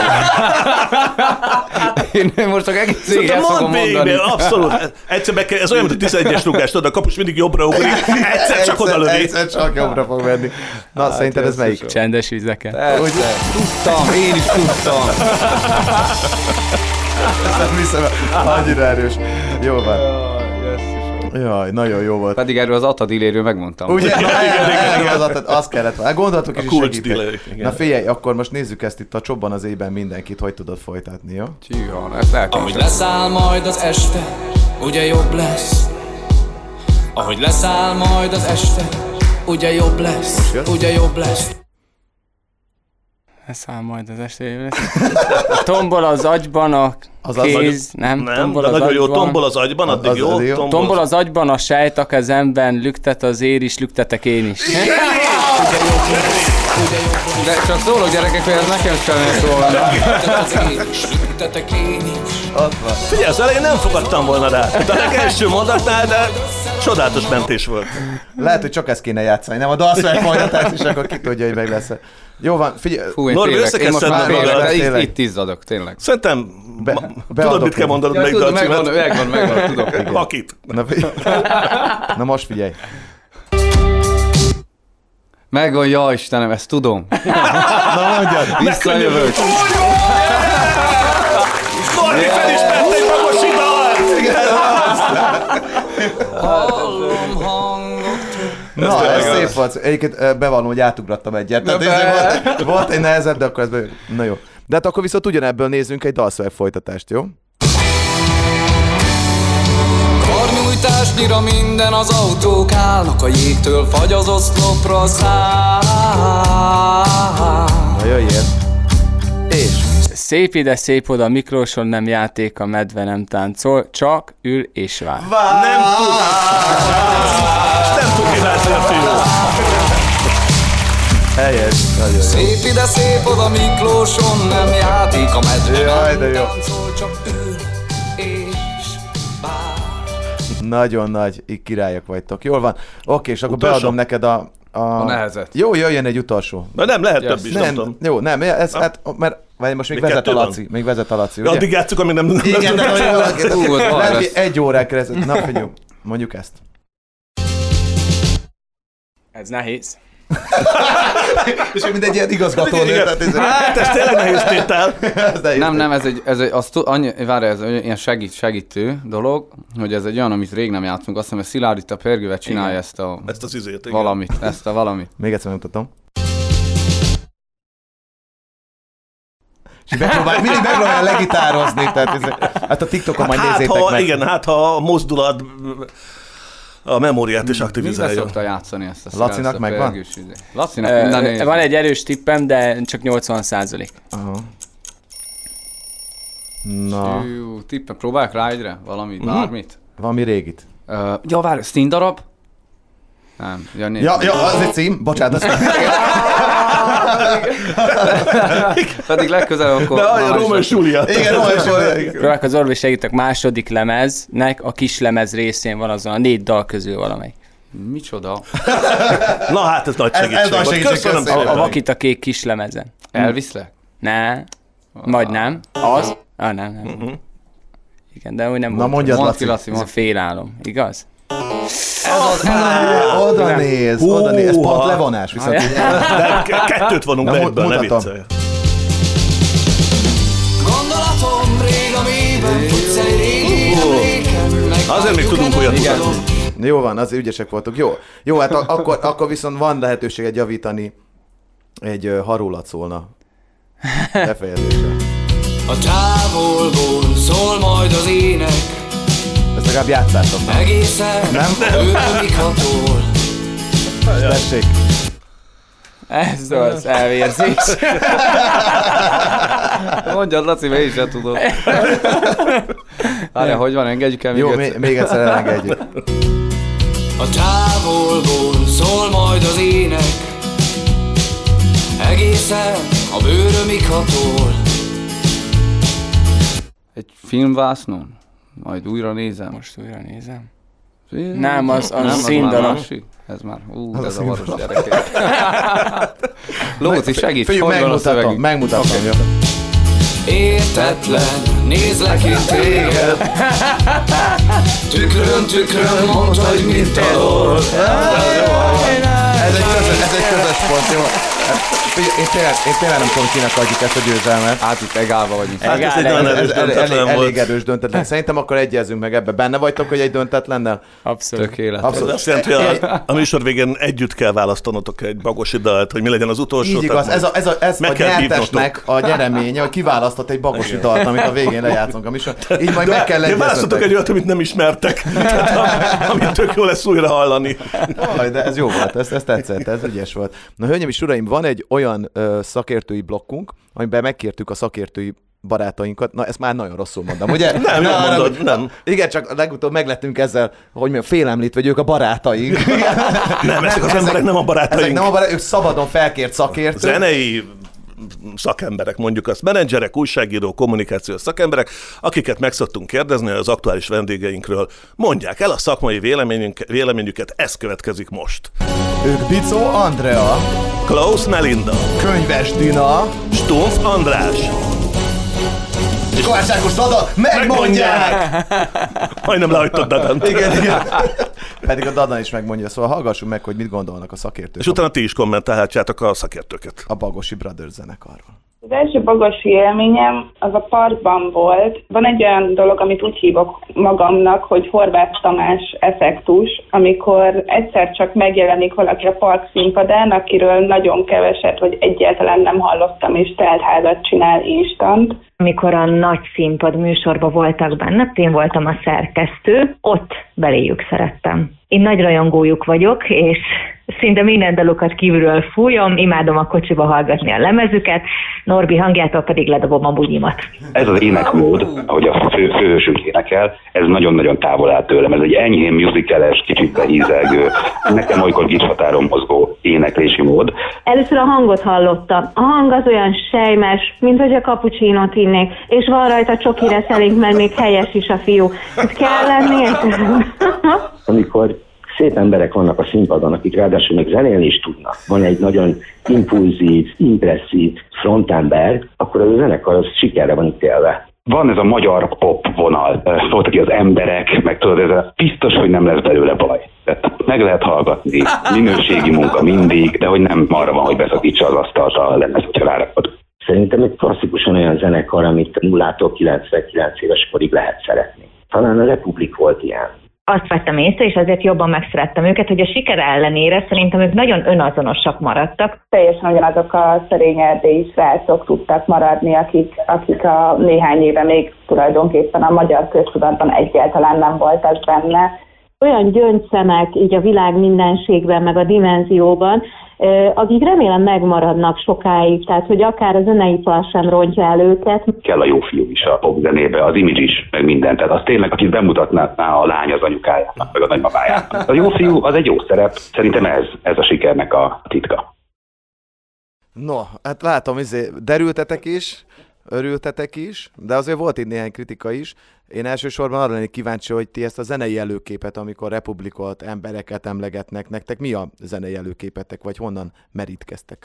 Én most csak egész végig ezt fogom Mondd mondani. végig, abszolút. Egyszer be kell, ez olyan, mint a tizenegyes rugás, tudod, a kapus mindig jobbra ugrik, egyszer csak oda lövi. Egyszer csak jobbra fog menni. Na, hát, szerinted ez melyik? Csendes vizeken. Persze, tudtam, én is tudtam. Nem hiszem, annyira erős. Jó van. Jaj, nagyon jó volt. Pedig erről az Atadiléről megmondtam. Ugye? Na, igen, az, az, az kellett volna. Gondoltuk is, A is kulcs segíteni. delay, igen. Na figyelj, akkor most nézzük ezt itt a Csobban az éjben mindenkit, hogy tudod folytatni, jó? Csíha, ezt el kell Ahogy leszáll majd az este, ugye jobb lesz. Ahogy leszáll majd az este, ugye jobb lesz, ugye jobb lesz. Leszáll majd az este. Tombol az agyban a Az az kéz, nem? Nem, tombol de az nagyon jó, agyban. tombol az agyban, Az- addig az- jó. az jó. Tombol az agyban a sejt a kezemben, lüktet az ér is, lüktetek én is. De csak szólok gyerekek, hogy ez nekem sem szólna. Lüktetek én is, lüktetek én is. Figyelj, az elején nem fogadtam volna rá. De a legelső mondatnál, de csodálatos mentés volt. Lehet, hogy csak ezt kéne játszani, nem a dalszöveg folytatás, és akkor ki tudja, hogy meg lesz. Jó van, figyelj. Fú, én Norbi, félek, én most már összekezdted félek, magad. de itt, Tényleg. itt izzadok, tényleg. Szerintem, Be- ma- beadok tudod, mit kell én. mondanod, Ja, melyik tudom, megvan, dalcímet? megvan, megvan, tudok. Vakit. Na, figyelj. Na most figyelj. Megvan, ja Istenem, ezt tudom. Na mondjad. Visszajövök. Norbi felismerte egy magosi dalt! Hallom hangot. Na, ez tényleg szép az. volt. Egyébként ö, bevallom, hogy átugrattam egyet. Tehát be. ez volt, volt egy nehezebb, de akkor ez be... Na jó. De hát akkor viszont ugyanebből nézzünk egy dalszöveg folytatást, jó? Karnyújtásnyira minden az autók állnak, a jégtől fagy az oszlopra száll. Na jöjjél. És? Szép ide, szép oda, Miklóson nem játék, a medve nem táncol, csak ül és vár. Nem tud. Nem tud kilátni a fiú. Helyes, nagyon jó. Szép ide, szép oda, Miklóson nem játék, a medve Jaj, de jó. nem táncol, csak ül és vár. Nagyon nagy királyok vagytok. Jól van. Oké, és akkor Utolsó? beadom neked a... A, A nehezet. Jó, jöjjön egy utolsó. De nem, lehet Yes. több is, nem, Nem, tudom. jó, nem, ez, hát, mert vagy most még, Még vezet a kettő Laci. Még vezet a Laci, Ja, ugye? addig játszuk, amíg nem... nem Igen, de tudom. valaki, Ú, ott van lehet, lesz. hogy egy órán keresztül. Na, figyelj, mondjuk ezt. Ez nehéz. És mint egy ilyen igazgató. Igen. Hát, ez tényleg nehéz tétel. Nem, nem, ez egy, ez egy azt, tu- annyi, várj, ez egy ilyen segít, segítő dolog, hogy ez egy olyan, amit rég nem játszunk. Azt hiszem, hogy Szilárd itt a Pérgővel csinálja Igen. ezt a Ezt az izét, igen. valamit, ezt a valamit. Még egyszer megmutatom. És megpróbál, mindig megpróbál legitározni, tehát ez, hát a TikTokon majd Hát, nézzétek ha, meg. igen, hát ha a mozdulat a memóriát is Mivel aktivizálja. szokta játszani ezt a Lacinak Szilárd, ezt a megvan? Pérgős izé? Lacinak minden Ö, néz. van egy erős tippem, de csak nyolcvan százalék. Aha. Na, Jú, tippen, próbálják rá egyre valamit, Mhm. bármit. valami régit. Uh, ja, várj, színdarab? Nem. Ja, nézd. Ja, ja, az egy cím, bocsánat, azt Pedig legközelebb akkor... De a már is Róma és Júlia. igen, Róma és Júlia. Próbálok az orvos segítek, második lemeznek a kis lemez részén van azon a négy dal közül valamelyik. Micsoda? Na hát, ez nagy Ez- ez segítség. nagy volt. segítség, Köszönöm köszönöm. A szépen. vakit a kék kis lemezen. Elviszlek? Ne, vagy nem. Az? Ah, nem, nem. Mhm. Igen, de úgy nem Na volt. mondjad, Mondd Laci. ki, Laci, Ez a mondd. félálom, igaz? Oda néz, oda néz. Ez Húha. pont levonás, viszont így- De ke- kettőt vonunk Na, le mu- egyből, ne mutatom. viccelj. Gondolatom rég a mélyben, futsz egy régi emléken, meg Azért még tudunk olyat Igen. mutatni. Jó van, azért ügyesek voltok. Jó, jó hát a- akkor, akkor viszont van lehetőséget javítani egy uh, harulat szólna befejezésre. A távolból szól majd az ének, Ezt legalább játszátok. egészen Nem? őrömig hatol. Tessék. Ez az elvérzés. Mondjad, Laci, mert én sem tudom. Várjál, hogy van, engedjük el még Jó, egyszer. még, még egyszer elengedjük. A távolból szól majd az ének, egészen a bőrömig hatol. Egy filmvásznon? Majd újra nézem. Most újra nézem. Film? Nem, az- az Nem, színdarab. már másik. Ez már, ú, Az a ez a varos színdarab. gyerekek. Lóci, segíts, Figyelj, hogy van a megmutatom, szövegünk? megmutatom. Jó. Értetlen, nézlek én téged, tükrön, tükrön, mondd, hogy mit talol. Ez egy közös, ez egy közös pont, jó? Figyelj, én tényleg, én tényleg nem tudom, kinek adjuk ezt a győzelmet. Hát itt egálba vagyunk. Hát ez egy Egál, olyan Ez, erős ez elég, döntetlen elég volt. erős döntetlen. Szerintem akkor egyezünk meg ebbe. Benne vagytok, hogy egy döntetlennel? Abszolút. Tökéletes. Abszolút. Ez azt jelenti, hogy a, a műsor végén együtt kell választanotok egy bagosi dalt, hogy mi legyen az utolsó. Így igaz, ez a, ez a, ez Meg a kell nyertesnek a nyereménye, hogy kiválasztott egy bagosi dalt, amit a végén lejátszunk a műsor. Így majd meg kell Én választottok egy egyeztetek. olyat, amit nem ismertek, tehát, a- amit tök jó lesz újra hallani. Aj, de ez jó volt, ez, ez tetszett, ez ügyes volt. Na, hölgyeim és uraim, van egy olyan ö, szakértői blokkunk, amiben megkértük a szakértői barátainkat. Na, ezt már nagyon rosszul mondom, ugye? Nem, Na, nem arra- mondod, nem. Igen, csak legutóbb meglettünk ezzel, hogy mondjam, félemlítve, hogy ők a barátaink. Nem, ezek az emberek nem a Ezek barátaink. nem a barátaink, ők szabadon felkért szakértők. Zenei szakemberek, mondjuk azt, menedzserek, újságíró, kommunikációs szakemberek, akiket meg szoktunk kérdezni az aktuális vendégeinkről. Mondják el a szakmai véleményünk, véleményüket, ez következik most. Ők Bicó Andrea, Klaus Melinda, Könyves Dina, Stumpf András. és Kovács Ákos Dada, megmondják! Majdnem lehagytad Dadan. Igen, igen. Pedig a Dada is megmondja, szóval hallgassuk meg, hogy mit gondolnak a szakértők És utána ti is kommentálhatjátok a szakértőket. a Bagosi Brothers zenekarról. Az első bagosi élményem az a parkban volt. Van egy olyan dolog, amit úgy hívok magamnak, hogy Horváth Tamás effektus, amikor egyszer csak megjelenik valaki a park színpadán, akiről nagyon keveset, vagy egyáltalán nem hallottam, és teltházat csinál instant. Amikor a nagy színpad műsorban voltak benne, én voltam a szerkesztő, ott beléjük szerettem. Én nagy rajongójuk vagyok, és szinte minden dalukat kívülről fújom, imádom a kocsiba hallgatni a lemezüket, Norbi hangjától pedig ledobom a bugyimat. Ez az énekmód, ahogy a fő, főhősünk énekel, ez nagyon-nagyon távol áll tőlem. Ez egy enyhén musicales, kicsit behízelgő, nekem olykor gicshatáron mozgó éneklési mód. Először a hangot hallottam. A hang az olyan sejmes, mint hogy a cappuccinót innék, és van rajta csoki reszelénk, mert még helyes is a fiú. Ez kell lenni? Amikor szép emberek vannak a színpadon, akik ráadásul még zenélni is tudnak, van egy nagyon impulzív, impresszív frontember, akkor az a zenekar az sikerre van ítélve. Van ez a magyar pop vonal, voltak ki az emberek, meg tudod, ez a biztos, hogy nem lesz belőle baj. Tehát meg lehet hallgatni, minőségi munka mindig, de hogy nem arra van, hogy beszakítsa az asztalt a lemez, hogyha rárakod. Szerintem egy klasszikusan olyan zenekar, amit nullától kilencvenkilenc éves korig lehet szeretni. Talán a Republik volt ilyen. Azt vettem észre, és azért jobban megszerettem őket, hogy a siker ellenére szerintem ők nagyon önazonosak maradtak. Teljesen ugyanazok a szerény erdélyi srácok tudtak maradni, akik, akik a néhány éve még tulajdonképpen a magyar köztudatban egyáltalán nem voltak benne. Olyan gyöngyszemek így a világ mindenségben, meg a dimenzióban, akik remélem megmaradnak sokáig, tehát hogy akár a zeneipar sem rontja el őket. Kell a jó fiú is a popzenébe, az image is, meg minden. Tehát az tényleg, akit bemutatná a lány az anyukájának, meg a nagymamájának. A jó fiú az egy jó szerep, szerintem ez, ez a sikernek a titka. No, hát látom, izé, derültetek is, örültetek is, de azért volt itt néhány kritika is. Én elsősorban arra lennék kíváncsi, hogy ti ezt a zenei előképet, amikor Republikot, embereket emlegetnek, nektek mi a zenei előképetek, vagy honnan merítkeztek?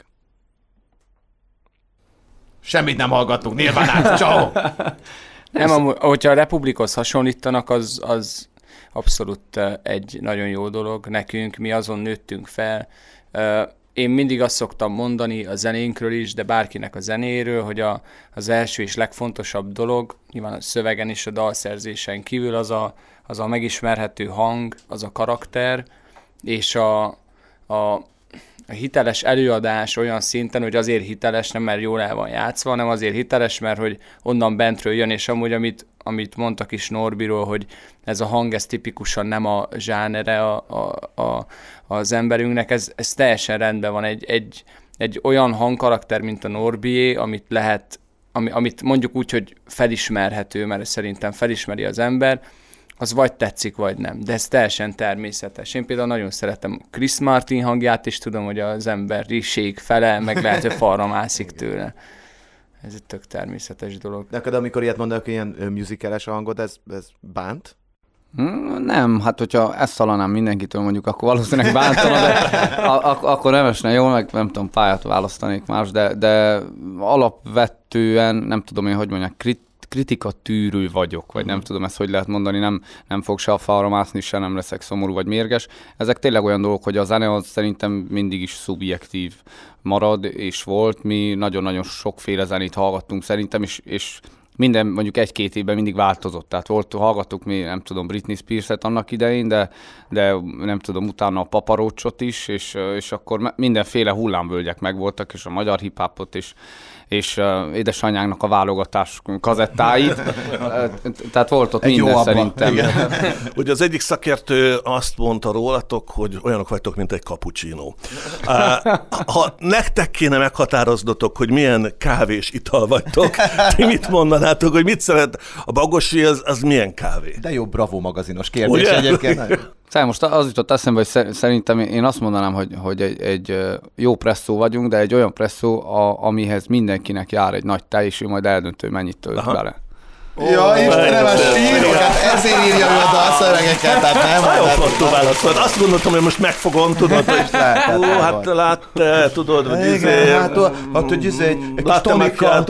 Semmit nem hallgattunk, nyilván át, ciao! Nem, amúgy, hogyha a Republikhoz hasonlítanak, az, az abszolút egy nagyon jó dolog nekünk, mi azon nőttünk fel. Én mindig azt szoktam mondani a zenénkről is, de bárkinek a zenéről, hogy a, az első és legfontosabb dolog, nyilván a szövegen és a dalszerzésen kívül az a, az a megismerhető hang, az a karakter, és a, a, a hiteles előadás olyan szinten, hogy azért hiteles, nem mert jól el van játszva, hanem azért hiteles, mert hogy onnan bentről jön, és amúgy, amit, amit mondtak is Norbiról, hogy ez a hang, ez tipikusan nem a zsánere a, a, a, az emberünknek, ez, ez teljesen rendben van. Egy, egy, egy olyan hangkarakter, mint a Norbié, amit lehet, ami, amit mondjuk úgy, hogy felismerhető, mert szerintem felismeri az ember, az vagy tetszik, vagy nem. De ez teljesen természetes. Én például nagyon szeretem Chris Martin hangját, és tudom, hogy az ember rizség fele, meg lehet, hogy falra mászik tőle. Ez egy tök természetes dolog. Neked, amikor ilyet mondanak, hogy ilyen musicales a hangod, ez, ez bánt? Nem, hát hogyha ezt hallanám mindenkitől mondjuk, akkor valószínűleg bántana, de ak- akkor nem esne jól, meg nem tudom, pályát választanék más, de, de alapvetően, nem tudom én, hogy mondják, krit- kritikatűrő vagyok, vagy nem tudom ezt, hogy lehet mondani, nem, nem fog se a falra mászni, se nem leszek szomorú vagy mérges. Ezek tényleg olyan dolgok, hogy a zene az szerintem mindig is szubjektív marad, és volt. Mi nagyon-nagyon sokféle zenét hallgattunk szerintem, és, és minden mondjuk egy-két évben mindig változott. Tehát volt, hallgattuk mi, nem tudom, Britney Spears-et annak idején, de, de nem tudom, utána a Papa Roachot is, és, és akkor mindenféle hullámvölgyek megvoltak, és a magyar hip-hopot is, és uh, édesanyánknak a válogatás kazettáit. Tehát volt ott egy minden szerintem. Ugye az egyik szakértő azt mondta rólatok, hogy olyanok vagytok, mint egy cappuccino. Uh, ha nektek kéne meghatároznotok, hogy milyen kávés ital vagytok, ti mit mondanátok, hogy mit szeret a Bagosi, az, az milyen kávé? De jó, Bravo magazinos kérdés ugye? Egyébként. Szóval most az jutott eszembe, hogy szerintem én azt mondanám, hogy, hogy egy, egy jó presszó vagyunk, de egy olyan presszó, a, amihez mindenkinek jár egy nagy tej, és ő majd eldöntő, mennyit tölt Aha. bele. Ja, Istenem, a sírok, hát ezért írja ő a dalszövegeket, tehát nem. Nagyon flottó válaszolt. Azt gondoltam, hogy most megfogom, tudod, hogy ó, hát látta, tudod, hogy izé... Hát, hogy izé... Látta macchiato.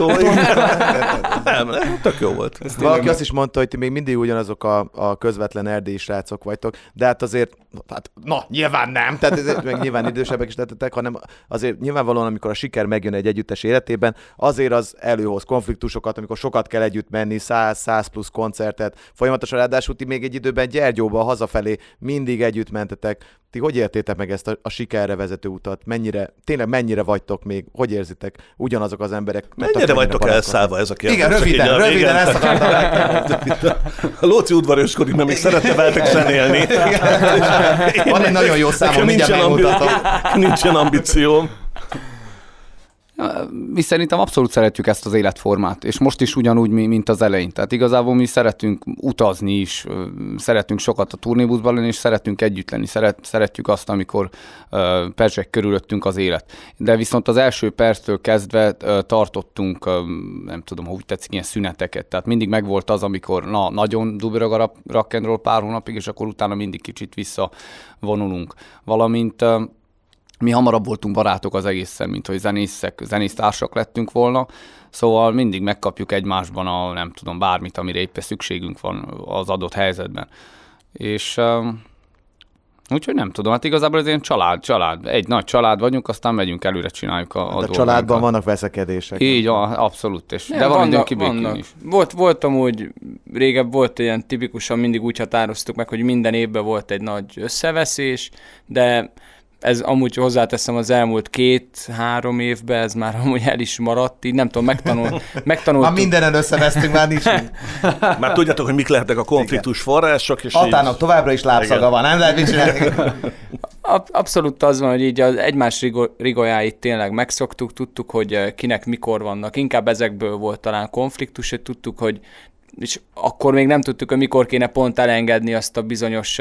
Nem, tök jó volt. Valaki azt is mondta, hogy ti még mindig ugyanazok a, a közvetlen erdélyi srácok vagytok, de hát azért, hát, na, nyilván nem, tehát ezért meg nyilván idősebbek is lettetek, hanem azért nyilvánvalóan, amikor a siker megjön egy együttes életében, azért az előhoz konfliktusokat, amikor sokat kell együtt menni, száz plusz koncertet, folyamatosan ráadásul ti még egy időben Gyergyóba hazafelé mindig együtt mentetek. Ti hogy értétek meg ezt a, a sikerre vezető utat? Mennyire, tényleg mennyire vagytok még? Hogy érzitek? Ugyanazok az emberek? Mennyire vagytok elszállva ez a kérdés? Igen, röviden, így, röviden igen. Ezt akartam megkérdezni. A Lóci udvaroskodik, mert még szeretne veletek zenélni. Van egy nagyon jó számom, mindjárt megmutatom. Nincsen ambícióm. Mi szerintem abszolút szeretjük ezt az életformát, és most is ugyanúgy, mint az elején. Tehát igazából mi szeretünk utazni is, szeretünk sokat a turnébuszban lenni, és szeretünk együtt lenni. Szeret, szeretjük azt, amikor uh, perzsek körülöttünk az élet. De viszont az első perctől kezdve uh, tartottunk, uh, nem tudom, ha úgy tetszik, ilyen szüneteket. Tehát mindig megvolt az, amikor na, nagyon dubörög a rock and roll pár hónapig, és akkor utána mindig kicsit visszavonulunk. Valamint uh, mi hamarabb voltunk barátok az egészen, mint hogy zenészek, zenésztársak lettünk volna, szóval mindig megkapjuk egymásban a, nem tudom, bármit, amire éppen szükségünk van az adott helyzetben. És um, úgyhogy nem tudom, hát igazából ez ilyen család, család, egy nagy család vagyunk, aztán megyünk előre, csináljuk a, a dolgokat. A családban vannak veszekedések. Így, abszolút, és, de van időn kibékülni is. Volt, volt amúgy, régebb volt ilyen tipikusan, mindig úgy határoztuk meg, hogy minden évben volt egy nagy összeveszés, de ez amúgy hozzáteszem az elmúlt két-három évben, ez már amúgy el is maradt, így nem tudom, megtanul, megtanultuk. Már mindenen összevesztünk, már nincs. Már tudjátok, hogy mik lehetnek a konfliktus források. És Atának így... továbbra is lábszaga van, nem lehet mit csinálni. Abszolút az van, hogy így az egymás rigolyáit tényleg megszoktuk, tudtuk, hogy kinek mikor vannak. Inkább ezekből volt talán konfliktus, hogy tudtuk, hogy és akkor még nem tudtuk, hogy mikor kéne pont elengedni azt a bizonyos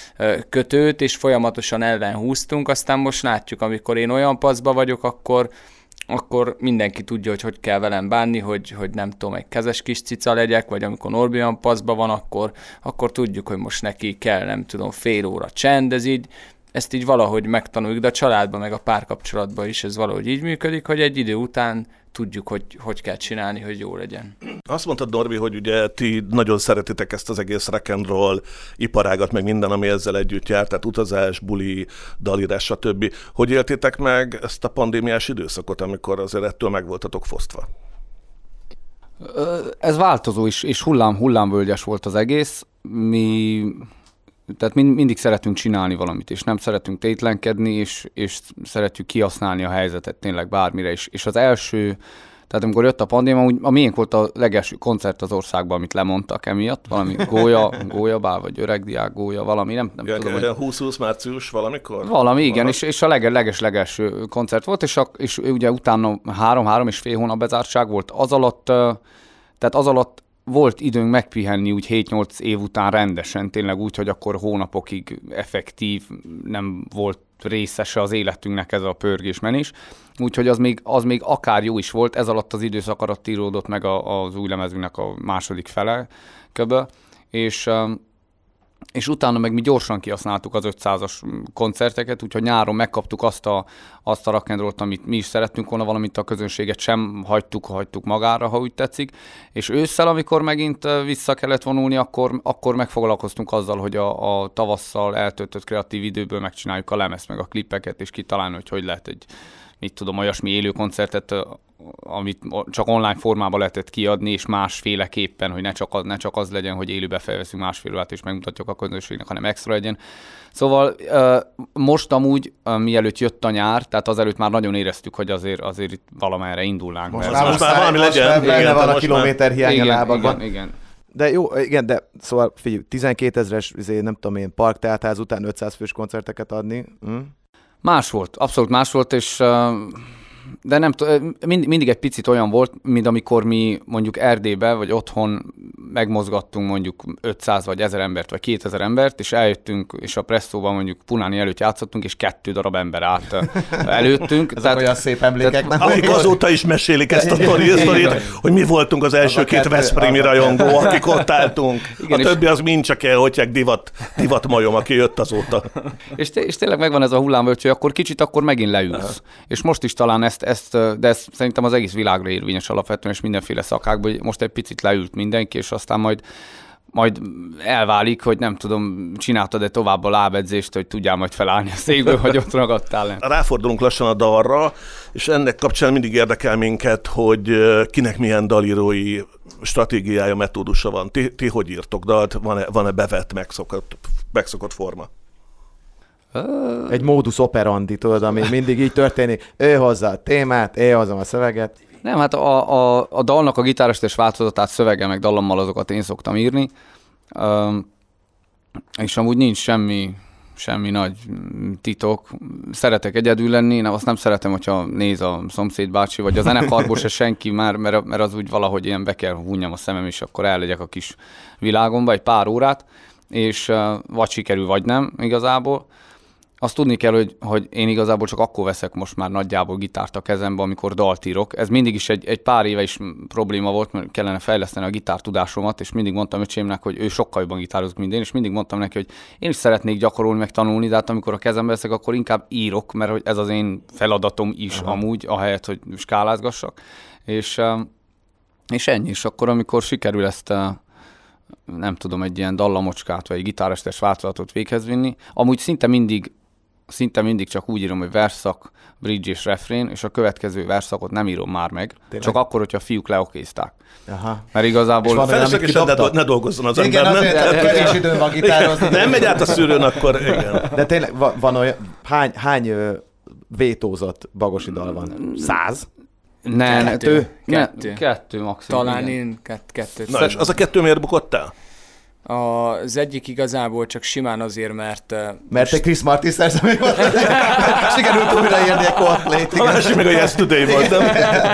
kötőt, és folyamatosan ellenhúztunk, aztán most látjuk, amikor én olyan paszba vagyok, akkor, akkor mindenki tudja, hogy hogy kell velem bánni, hogy, hogy nem tudom, egy kezes kis cica legyek, vagy amikor Norbi olyan paszba van, akkor, akkor tudjuk, hogy most neki kell, nem tudom, fél óra csend, ez így, ezt így valahogy megtanuljuk, de a családban, meg a párkapcsolatban is ez valahogy így működik, hogy egy idő után tudjuk, hogy hogy kell csinálni, hogy jó legyen. Azt mondtad, Norbi, hogy ugye ti nagyon szeretitek ezt az egész rock and roll iparágat, meg minden, ami ezzel együtt jár, tehát utazás, buli, dalírás, stb. Hogy éltétek meg ezt a pandémiás időszakot, amikor azért ettől meg voltatok fosztva? Ez változó is, és hullám, hullámvölgyes volt az egész. Mi... Tehát mind, mindig szeretünk csinálni valamit, és nem szeretünk tétlenkedni, és, és szeretjük kihasználni a helyzetet tényleg bármire is. És az első, tehát amikor jött a pandémia, úgy, a miénk volt a legelső koncert az országban, amit lemondtak emiatt, valami gólya, gólyabál, vagy öregdiák gólya, valami, nem, nem ja, tudom. húsz-húsz március valamikor? Valami, igen, és, és a leges-legelső koncert volt, és, a, és ugye utána három-három és fél hónap bezártság volt. Az alatt, tehát az alatt volt időnk megpihenni úgy hét-nyolc év után rendesen, tényleg úgy, hogy akkor hónapokig effektív nem volt részese az életünknek ez a pörgésmenés. Úgyhogy az még, az még akár jó is volt, ez alatt az időszak alatt íródott meg a, az új lemezünknek a második fele köbö, és, és utána meg mi gyorsan kihasználtuk az ötszázas koncerteket, úgyhogy nyáron megkaptuk azt a, azt a rock and rollt, amit mi is szerettünk volna, valamint a közönséget sem hagytuk, hagytuk magára, ha úgy tetszik. És ősszel, amikor megint vissza kellett vonulni, akkor, akkor megfoglalkoztunk azzal, hogy a, a tavasszal eltöltött kreatív időből megcsináljuk a lemezt, meg a klippeket, és kitalálni, hogy hogy lehet egy, mit tudom, olyasmi élő koncertet, amit csak online formában lehetett kiadni, és másféleképpen, hogy ne csak az, ne csak az legyen, hogy élőbe felveszünk másfél órát, és megmutatjuk a közönségnek, hanem extra legyen. Szóval most amúgy, mielőtt jött a nyár, tehát azelőtt már nagyon éreztük, hogy azért, azért itt valamerre indulnánk. Most, most, most már valami legyen. Benne van a kilométer hiány a lábakban. Igen, igen. De jó, igen, de szóval figyelj, tizenkétezres, nem tudom én, parkteátház után ötszáz fős koncerteket adni. Hm? Más volt, abszolút más volt, és de nem mind, mindig egy picit olyan volt, mint amikor mi mondjuk Erdélybe vagy otthon megmozgattunk mondjuk ötszáz vagy ezer embert, vagy kétezer embert, és eljöttünk, és a Presszóban mondjuk Punáni előtt játszottunk, és kettő darab ember állt előttünk. Ezek tehát, olyan szép emlékek. Tehát, akik azóta is mesélik ezt a sztorit, hogy mi voltunk az első az két veszprémi rajongó, akik ott álltunk. Igen, a többi az mind csak el, hogy divat, divat majom, aki jött azóta. És, és tényleg megvan ez a hullámvölgy, hogy akkor kicsit, akkor megint leülsz. És most is talán ezt, ezt, de ez szerintem az egész világra érvényes alapvetően, és mindenféle szakákban, hogy most egy picit leült mindenki, és aztán majd, majd elválik, hogy nem tudom, csináltad-e tovább a lábedzést, hogy tudjál majd felállni a székből, hogy ott ragadtál le. Ráfordulunk lassan a dalra, és ennek kapcsán mindig érdekel minket, hogy kinek milyen dalírói stratégiája, metódusa van? Ti, ti hogy írtok dalt? Van-e, van-e bevett, megszokott, megszokott forma? Egy modus operandi, tudod, ami mindig így történik. Ő hozza a témát, én hozom a szöveget. Nem, hát a, a, a dalnak a gitárestes változatát szövege meg dallammal azokat én szoktam írni. Um, és amúgy nincs semmi, semmi nagy titok. Szeretek egyedül lenni, nem, azt nem szeretem, hogyha néz a szomszéd bácsi, vagy a zenekarból se senki már, mert, mert az úgy valahogy ilyen be kell húnyjam a szemem, és akkor ellegyek a kis világomba egy pár órát, és uh, vagy sikerül, vagy nem igazából. Azt tudni kell, hogy, hogy én igazából csak akkor veszek most már nagyjából gitárt a kezembe, amikor dalt írok. Ez mindig is egy, egy pár éve is probléma volt, mert kellene fejleszteni a gitártudásomat, és mindig mondtam öcsémnek, hogy ő sokkal jobban gitározik, mint én, és mindig mondtam neki, hogy én is szeretnék gyakorolni, meg tanulni, de hát amikor a kezembe veszek, akkor inkább írok, mert hogy ez az én feladatom is Aha. amúgy, ahelyett, hogy skálázgassak. És, és ennyi, és akkor amikor sikerül ezt nem tudom, egy ilyen dallamocskát, vagy egy gitárestes változatot véghez vinni, amúgy szinte mindig Szinte mindig csak úgy írom, hogy versszak, bridge és refrén, és a következő versszakot nem írom már meg, Tényleg? csak akkor, hogyha a fiúk leokézták. Aha. Mert igazából... Feleslegesen ne, ne dolgozzon az igen, ember, nem? Igen, kevés időn van gitározni. Nem megy át a szűrőn, akkor igen. De tényleg van, van olyan, hány, hány vétózott Bagosi dal van? Száz? Ne, kettő, ne, kettő. Ne, kettő maximum. Talán igen. én kett, kettőt. Na, és az a kettő miért bukott el? Az egyik igazából csak simán azért, mert... Mert egy Chris Martin szerző volt. Sikerült újraírni a Coldplay-t. A másik meg a Yesterday volt, nem?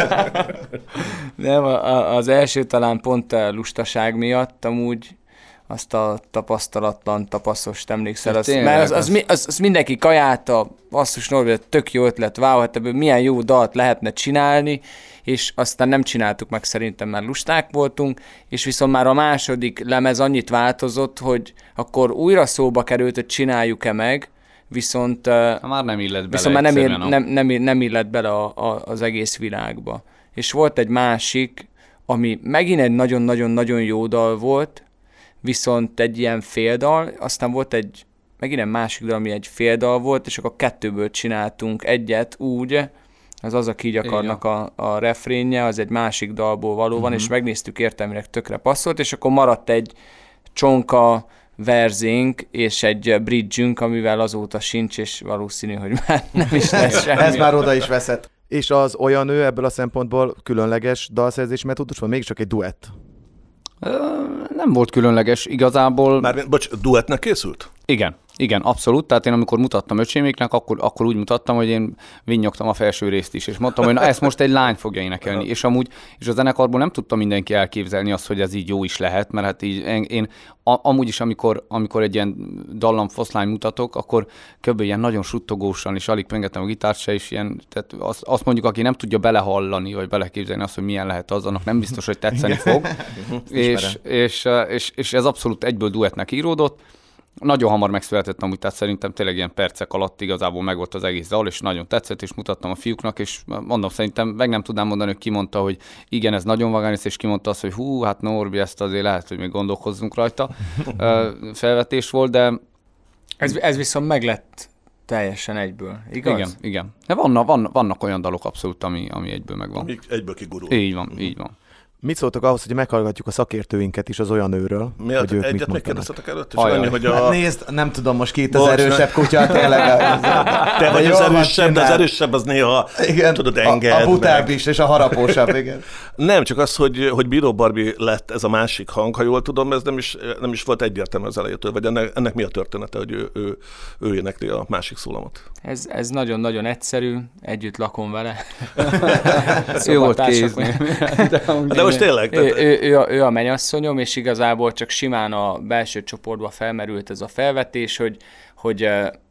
Nem, az első talán pont a lustaság miatt, amúgy azt a tapasztalatlan tapaszost emlékszel. Az, mert az, az, az, az mindenki kajálta, basszus Norbi, tök jó ötlet, wow, hát ebből milyen jó dalt lehetne csinálni, és aztán nem csináltuk meg, szerintem már lusták voltunk, és viszont már a második lemez annyit változott, hogy akkor újra szóba került, hogy csináljuk-e meg, viszont, ha már nem illet bele, viszont már nem, ér, nem, nem, nem illet bele a, a, az egész világba. És volt egy másik, ami megint egy nagyon-nagyon-nagyon jó dal volt, viszont egy ilyen féldal, aztán volt egy, megint egy másik dal, ami egy féldal volt, és akkor kettőből csináltunk egyet úgy, az az, aki így akarnak a, a refrénje, az egy másik dalból való van, uh-huh. és megnéztük értelmileg tökre passzolt, és akkor maradt egy csonka verzénk, és egy bridge-ünk, amivel azóta sincs, és valószínű, hogy már nem is lesz semmi. Ez már oda is veszett. És az olyan ő ebből a szempontból különleges dalszerzés metódus van, mégiscsak egy duett? Nem volt különleges, igazából... Már, bocs, duettnek készült? Igen, igen, abszolút. Tehát én amikor mutattam öcséméknek, akkor, akkor úgy mutattam, hogy én vinnyogtam a felső részt is, és mondtam, hogy na, ezt most egy lány fogja énekelni. És amúgy, és a zenekarból nem tudta mindenki elképzelni azt, hogy ez így jó is lehet, mert hát így én, én a, amúgy is, amikor, amikor egy ilyen dallam foszlány mutatok, akkor kb. Ilyen nagyon suttogósan, és alig pengetem a gitárt se, és ilyen, tehát azt, azt mondjuk, aki nem tudja belehallani, vagy beleképzelni azt, hogy milyen lehet az, annak nem biztos, hogy tetszeni fog. és, és, és, és ez abszolút egyből duettnek íródott. Nagyon hamar megszületett amúgy, tehát szerintem tényleg ilyen percek alatt igazából megvolt az egész dal, és nagyon tetszett, és mutattam a fiúknak, és mondom, szerintem meg nem tudnám mondani, hogy ki mondta, hogy igen, ez nagyon vagánisz, és ki mondta azt, hogy hú, hát Norbi, ezt azért lehet, hogy még gondolkozzunk rajta. Felvetés volt, de... Ez, ez viszont meglett teljesen egyből, igaz? Igen, igen. De vannak, vannak, vannak olyan dalok abszolút, ami, ami egyből megvan. Egyből kigurul. Így van, így van. Mit szóltok ahhoz, hogy meghallgatjuk a szakértőinket is az olyan nőről, miért, hogy ők egyet mit megkérdeztetek előtt? És annyi, hogy a... Nézd, nem tudom most ki itt az erősebb kutya, tényleg. Te vagy az erősebb, de az erősebb az néha, igen, tudod, enged. A, a butább is, és a harapósabb, igen. Nem, csak az, hogy, hogy Bíró Barbi lett ez a másik hang, ha jól tudom, ez nem is, nem is volt egyértelmű az elejétől, vagy ennek, ennek mi a története, hogy ő, ő, ő énekli a másik szólamot? Ez, ez nagyon-nagyon egyszerű, együtt lakom vele. Jó volt kézni. De, de most tényleg. Ő, ő, ő, a, ő a mennyasszonyom, és igazából csak simán a belső csoportba felmerült ez a felvetés, hogy, hogy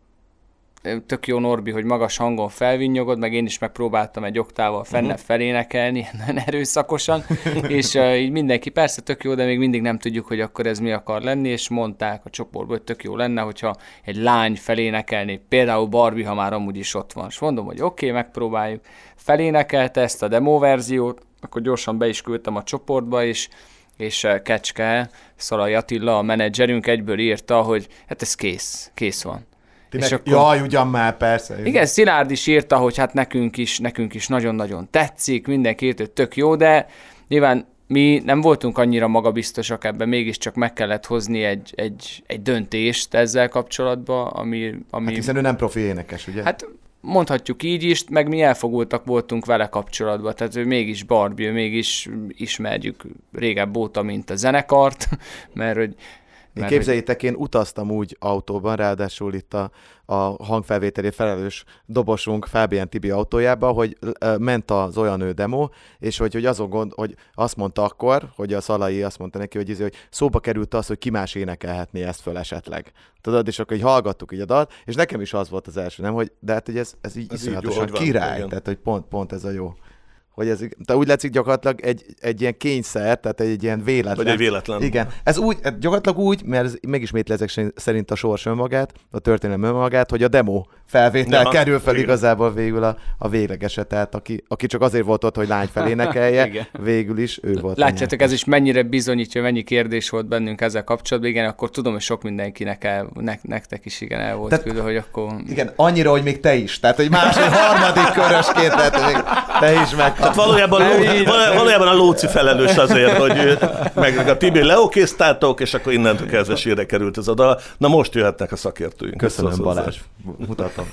tök jó Norbi, hogy magas hangon felvinnyogod, meg én is megpróbáltam egy oktával fennebb felénekelni, nagyon erőszakosan, és uh, így mindenki persze tök jó, de még mindig nem tudjuk, hogy akkor ez mi akar lenni, és mondták a csoportból, hogy tök jó lenne, hogyha egy lány felénekelné, például Barbie, ha már amúgy is ott van. És mondom, hogy oké, okay, megpróbáljuk. Felénekelte ezt a demo verziót, akkor gyorsan be is küldtem a csoportba, és és Kecske, Szalai Attila, a menedzserünk egyből írta, hogy hát ez kész, kész van. És akkor... Jaj, ugyan már, persze. Igen, Szilárd is írta, hogy hát nekünk is, nekünk is nagyon-nagyon tetszik, mindenki írt, hogy tök jó, de nyilván mi nem voltunk annyira magabiztosak ebben, mégiscsak meg kellett hozni egy, egy, egy döntést ezzel kapcsolatban, ami... ami... Hát hiszen ő nem profi énekes, ugye? Hát mondhatjuk így is, meg mi elfogultak voltunk vele kapcsolatban, tehát ő mégis Barbie, ő mégis ismerjük régebb óta, mint a zenekart, mert hogy... Én képzeljétek, én utaztam úgy autóban, ráadásul itt a, a hangfelvételé felelős dobosunk Fábián Tibi autójába, hogy uh, ment az Olyan Nő demo, és hogy, hogy azon gond, hogy azt mondta akkor, hogy a Szalai azt mondta neki, hogy, hogy szóba került az, hogy ki más énekelhetné ezt föl esetleg. Tudod, és akkor így hallgattuk így a dalt, és nekem is az volt az első, nem, hogy de hát, hogy ez, ez így ez iszonyatosan király, van, tehát hogy pont, pont ez a jó. Hogy ez, de úgy látszik gyakorlatilag egy, egy ilyen kényszer, tehát egy ilyen véletlen. Vagy egy véletlen. Igen. Ez úgy, gyakorlatilag úgy, mert ez megismétli ezek szerint a sors önmagát, a történelem önmagát, hogy a demo felvétel ja, kerül fel igen. igazából végül a, a véglegeset, tehát aki, aki csak azért volt ott, hogy lány felénekelje, végül is ő volt. Látjátok, ez is mennyire bizonyítja, mennyi kérdés volt bennünk ezzel kapcsolatban. Igen, akkor tudom, hogy sok mindenkinek el, ne, nektek is igen el volt tehát, küldve, hogy akkor... Igen, annyira, hogy még te is. Tehát, hogy másik, harmadik körösként, tehát még te is meg. Tehát valójában, így, val- valójában a Lóci felelős azért, hogy meg, meg a Tibi leokéztátok, és akkor innentől kezdve sírre került ez oda. Na most jöhetnek a szakértőink. Köszönöm, Balázs. Mutatom.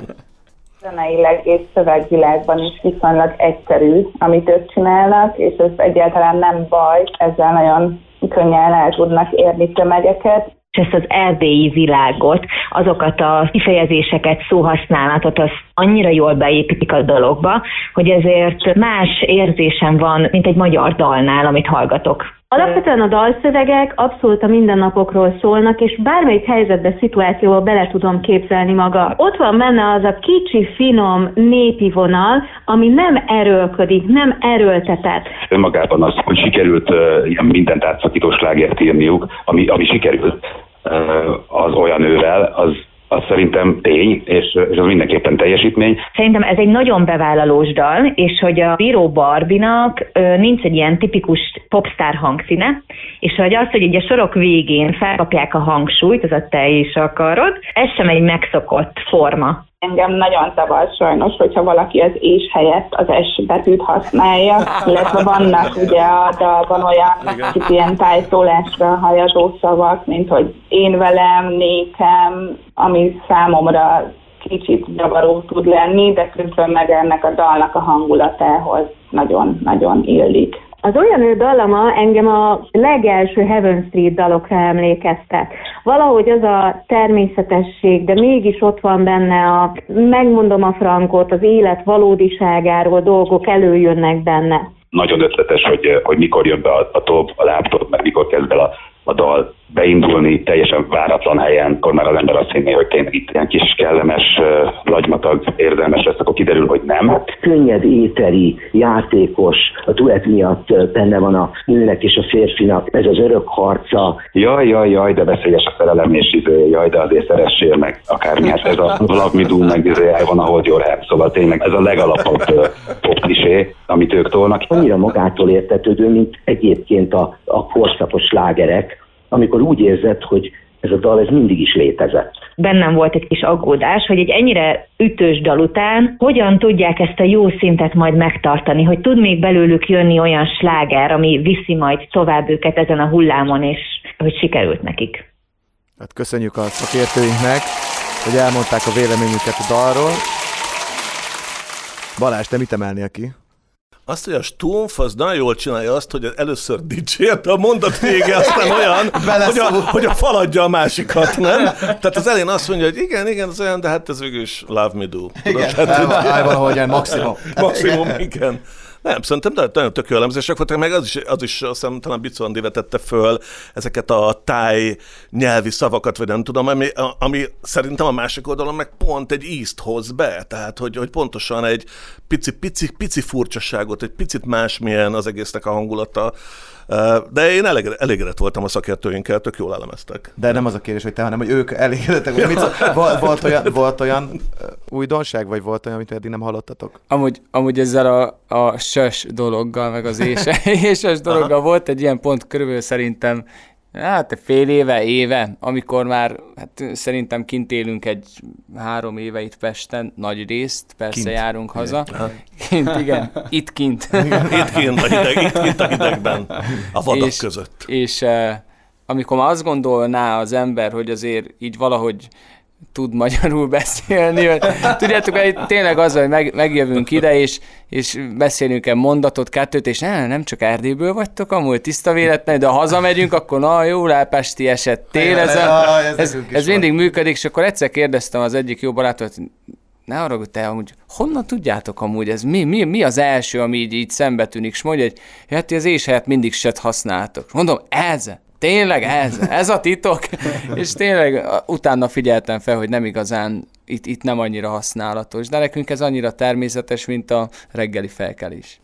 Zeneileg és szövegvilágban is viszonylag egyszerű, amit ők csinálnak, és ez egyáltalán nem baj, ezzel nagyon könnyen el tudnak érni tömegeket. És ezt az erdélyi világot, azokat a kifejezéseket, szóhasználatot, az annyira jól beépítik a dologba, hogy ezért más érzésem van, mint egy magyar dalnál, amit hallgatok. Alapvetően a dalszövegek abszolút a mindennapokról szólnak, és bármelyik helyzetbe, szituációba bele tudom képzelni maga. Ott van benne az a kicsi, finom, népi vonal, ami nem erőlködik, nem erőltetett. Önmagában az, hogy sikerült uh, ilyen mindent átszakító slágert írniuk, ami, ami sikerült uh, az Olyan Nővel, az az szerintem tény, és, és az mindenképpen teljesítmény. Szerintem ez egy nagyon bevállalós dal, és hogy a bíró Barbinak ö, nincs egy ilyen tipikus popstar hangszíne, és hogy az, hogy így a sorok végén felkapják a hangsúlyt, az a te is akarod, ez sem egy megszokott forma. Engem nagyon zavar sajnos, hogyha valaki az és helyett az es betűt használja, illetve vannak ugye a dalban olyan ilyen tájszólásra hajazó szavak, mint hogy én velem, nékem, ami számomra kicsit zavaró tud lenni, de közben meg ennek a dalnak a hangulatához nagyon-nagyon illik. Az Olyan Nő dallama engem a legelső Heaven Street dalokra emlékeztet. Valahogy az a természetesség, de mégis ott van benne a, megmondom a frankot, az élet valódiságáról dolgok előjönnek benne. Nagyon ötletes, hogy, hogy mikor jön be a, a top, a laptop, meg mikor kezd el a, a dal beindulni teljesen váratlan helyen, akkor már az ember azt hinné, hogy tényleg itt ilyen kis kellemes, lagymatag, érzelmes lesz, akkor kiderül, hogy nem. Könnyed, éteri, játékos, a duett miatt benne van a nőnek és a férfinak, ez az örök harca. Jaj, jaj, jaj, de veszélyes a szerelem, és izé, jaj, de azért szeressél meg akármi. Hát ez a Love Me Do, meg izé, I Wanna Hold Your Hand, szóval tényleg ez a legalapabb popklisé, amit ők tolnak. Annyira magától értetődő, mint egyébként a, a korszakos slágerek, amikor úgy érzed, hogy ez a dal ez mindig is létezett. Bennem volt egy kis aggódás, hogy egy ennyire ütős dal után hogyan tudják ezt a jó szintet majd megtartani, hogy tud még belőlük jönni olyan sláger, ami viszi majd tovább őket ezen a hullámon, és hogy sikerült nekik. Hát köszönjük a szakértőinknek, hogy elmondták a véleményüket a dalról. Balázs, te mit emelnél ki? Azt, hogy a Stumpf az nagyon jól csinálja azt, hogy először dicsért, a mondat vége aztán olyan, hogy a, hogy a faladja a másikat, nem? Tehát az elején azt mondja, hogy igen, igen, az olyan, de hát ez végül is Love Me Do. Igen, hát, valahogy ilyen maximum. Maximum, igen. Nem, szerintem nagyon tök jó elemzések voltak, meg az is, az is azt hiszem, talán Bico Andi vetette föl ezeket a táj nyelvi szavakat, vagy nem tudom, ami, ami szerintem a másik oldalon meg pont egy ízt hoz be, tehát hogy, hogy pontosan egy pici, pici, pici furcsaságot, egy picit másmilyen az egésznek a hangulata. De én elégedett voltam a szakértőinkkel, tök jól elemeztek. De nem az a kérdés, hogy te, hanem hogy ők elégedettek. Ja. Mit, volt, volt, olyan, volt olyan újdonság, vagy volt olyan, amit eddig nem hallottatok? Amúgy, amúgy ezzel a, a sös dologgal, meg az éses, éses dologgal Aha. volt egy ilyen pont körülbelül szerintem Hát fél éve, éve, amikor már hát szerintem kint élünk egy három éve itt Pesten, nagy részt, persze kint. Járunk haza. Igen. Kint, igen, itt kint. Igen. Itt kint a hideg, itt kint a hidegben, a vadak és, között. És uh, amikor már azt gondolná az ember, hogy azért így valahogy tud magyarul beszélni. Tudjátok, hogy tényleg az, hogy meg, megjövünk ide, és, és beszélünk egy mondatot, kettőt, és nem, nem csak Erdélyből vagytok, amúgy tiszta véletlen, de ha hazamegyünk, akkor na jó, pesti eset tél, ez, a, ez, ez mindig működik, és akkor egyszer kérdeztem az egyik jó barátot, ne arra, hogy te amúgy, honnan tudjátok amúgy, ez mi, mi, mi az első, ami így, így szembe tűnik, és mondja, hogy hát az és helyett mindig set használtok. Mondom, ez tényleg ez, ez a titok? És tényleg utána figyeltem fel, hogy nem igazán, itt, itt nem annyira használatos, de nekünk ez annyira természetes, mint a reggeli felkelés.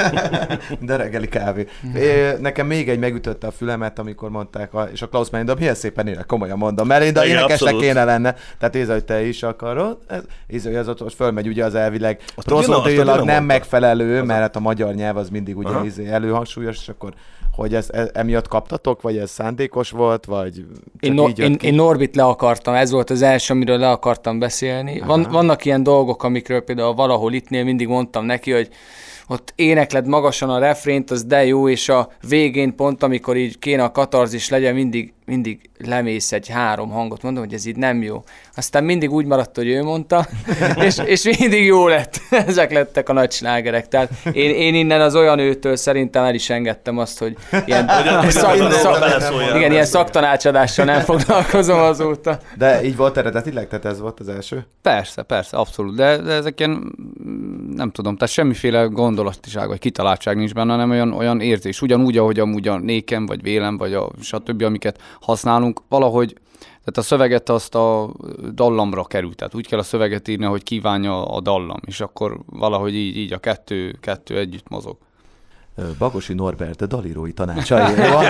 De reggeli kávé. É, nekem még egy megütötte a fülemet, amikor mondták, a, és a Klaus Melinda, milyen szépen ének, komolyan mondom, mert Melinda énekesnek kéne lenne, tehát Éza, hogy te is akarod, Éza, hogy az ott fölmegy ugye az elvileg proszódiailag nem megfelelő, mert hát a magyar nyelv az mindig ugye izé előhangsúlyos, és akkor hogy ez, ez emiatt kaptatok, vagy ez szándékos volt, vagy én, no, én, én Norbit le akartam, ez volt az első, amiről le akartam beszélni. Van, vannak ilyen dolgok, amikről például valahol ittnél mindig mondtam neki, hogy ott énekled magasan a refrént, az de jó, és a végén pont, amikor így kéne a katarzis legyen, mindig, mindig lemész egy három hangot, mondom, hogy ez így nem jó. Aztán mindig úgy maradt, hogy ő mondta, és, és mindig jó lett. Ezek lettek a nagy slágerek. Tehát én, én innen az olyan őtől szerintem el is engedtem azt, hogy ilyen, szak, szak, igen, ilyen szaktanácsadással nem foglalkozom azóta. De így volt eredetileg, tehát ez volt az első? Persze, persze, abszolút. De, de ezek ilyen, nem tudom, tehát semmiféle gondolatiság vagy kitaláltság nincs benne, hanem olyan, olyan érzés. Ugyanúgy, ahogy amúgy a nékem, vagy vélem, vagy a stb., amiket használunk, valahogy, tehát a szöveget azt a dallamra került, tehát úgy kell a szöveget írni, hogy kívánja a dallam, és akkor valahogy így, így a kettő, kettő együtt mozog. Bagosi Norbert, a dalírói tanácsai.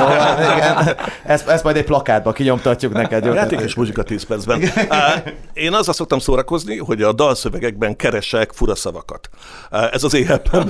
ezt, ezt majd egy plakátba kinyomtatjuk neked. Játékos muzsika tíz percben. Én azzal szoktam szórakozni, hogy a dalszövegekben keresek fura szavakat. Ez az éjjel.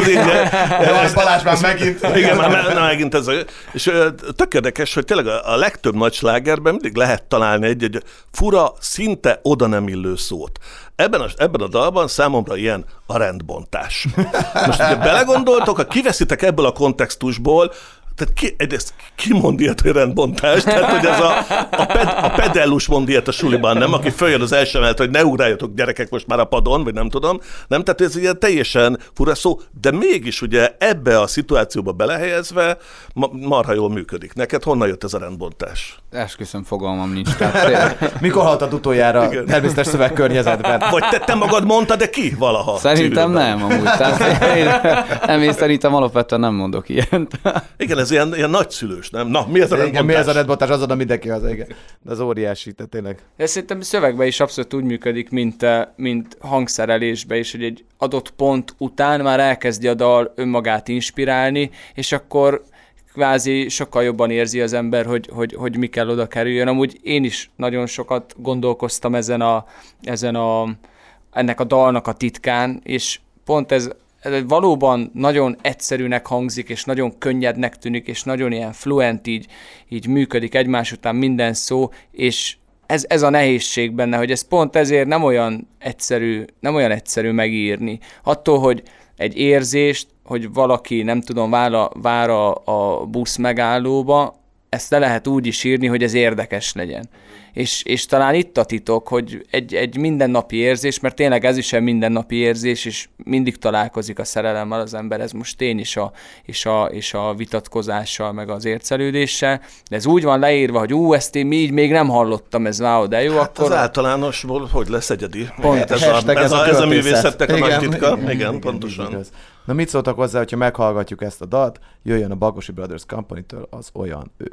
Balázs már megint. Igen, már megint ez. És tök érdekes, hogy tényleg a legtöbb nagy slágerben mindig lehet találni egy-egy fura, szinte oda nem illő szót. Ebben a, ebben a dalban számomra ilyen a rendbontás. Most, hogyha belegondoltok, ha kiveszitek ebből a kontextusból, tehát ki, ezt ki mond ilyet, hogy rendbontás? Tehát, hogy ez a, a, ped, a pedellus mond ilyet a suliban, nem? Aki följön az első emelet, hogy ne ugráljatok gyerekek most már a padon, vagy nem tudom. Nem? Tehát ez ilyen teljesen fura szó, de mégis ugye ebbe a szituációba belehelyezve ma, marha jól működik. Neked honnan jött ez a rendbontás? Esküszöm, fogalmam nincs. Tehát, mikor hallottad utoljára természetes szövegkörnyezetben? Vagy te, te magad mondtad, de ki valaha? Szerintem nem, amúgy. Tehát én, nem, én szerintem alapvetően nem mondok ilyet. Igen, ez ilyen, ilyen nagyszülős, nem? Na, mi ez a rendbontás? Igen, mi ez a rendbontás? Az oda mindenki az, igen. De az óriási, tehát tényleg. De szerintem szövegben is abszolút úgy működik, mint, mint hangszerelésben is, hogy egy adott pont után már elkezdi a dal önmagát inspirálni, és akkor kvázi sokkal jobban érzi az ember, hogy, hogy, hogy mi kell oda kerüljön. Amúgy én is nagyon sokat gondolkoztam ezen a, ezen a, ennek a dalnak a titkán, és pont ez, ez valóban nagyon egyszerűnek hangzik, és nagyon könnyednek tűnik, és nagyon ilyen fluent, így, így működik egymás után minden szó, és ez, ez a nehézség benne, hogy ez pont ezért nem olyan egyszerű, nem olyan egyszerű megírni. Attól, hogy egy érzést, hogy valaki, nem tudom, vár a, vár a, a busz megállóba, ezt le lehet úgy is írni, hogy ez érdekes legyen. És, és talán itt a titok, hogy egy, egy mindennapi érzés, mert tényleg ez is egy mindennapi érzés, és mindig találkozik a szerelemmel az ember, ez most tény is a, és a, és a vitatkozással, meg az ércelődéssel, de ez úgy van leírva, hogy ú, ezt én így még nem hallottam, ez váó, de jó, hát akkor... az általánosból hogy lesz egyedi? Pont, ez, a, ez, a, ez a művészettek a nagy titka. Igen, igen, pontosan. Na mit szóltak hozzá, hogyha meghallgatjuk ezt a dalt, jöjjön a Bagosi Brothers Company-től az Olyan ő.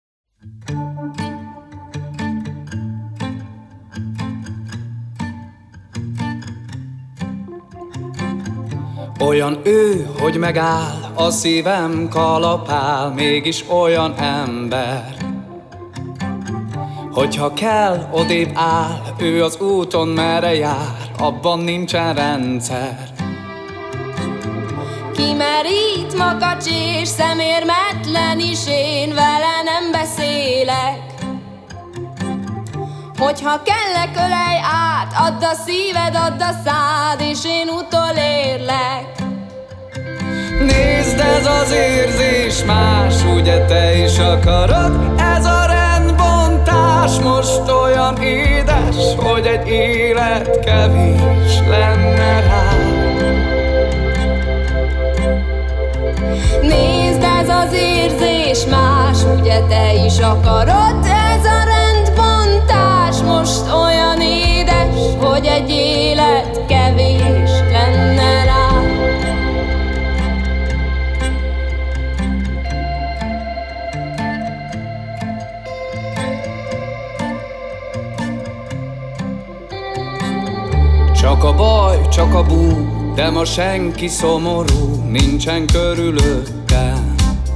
Olyan ő, hogy megáll, a szívem kalapál, mégis olyan ember. Hogyha kell, odébb áll, ő az úton merre jár, abban nincsen rendszer. kimerít makacs és szemérmetlen is, én vele nem beszélek. Hogyha kellek, ölej át, add a szíved, add a szád, és én utolérlek. Nézd, ez az érzés más, ugye te is akarod? Ez a rendbontás most olyan édes, hogy egy élet kevés lenne rá. Nézd, ez az érzés más, ugye te is akarod? Ez a rendbontás most olyan édes, hogy egy élet kevés lenne rá. Csak a baj, csak a bú, de ma senki szomorú, nincsen körülöttem.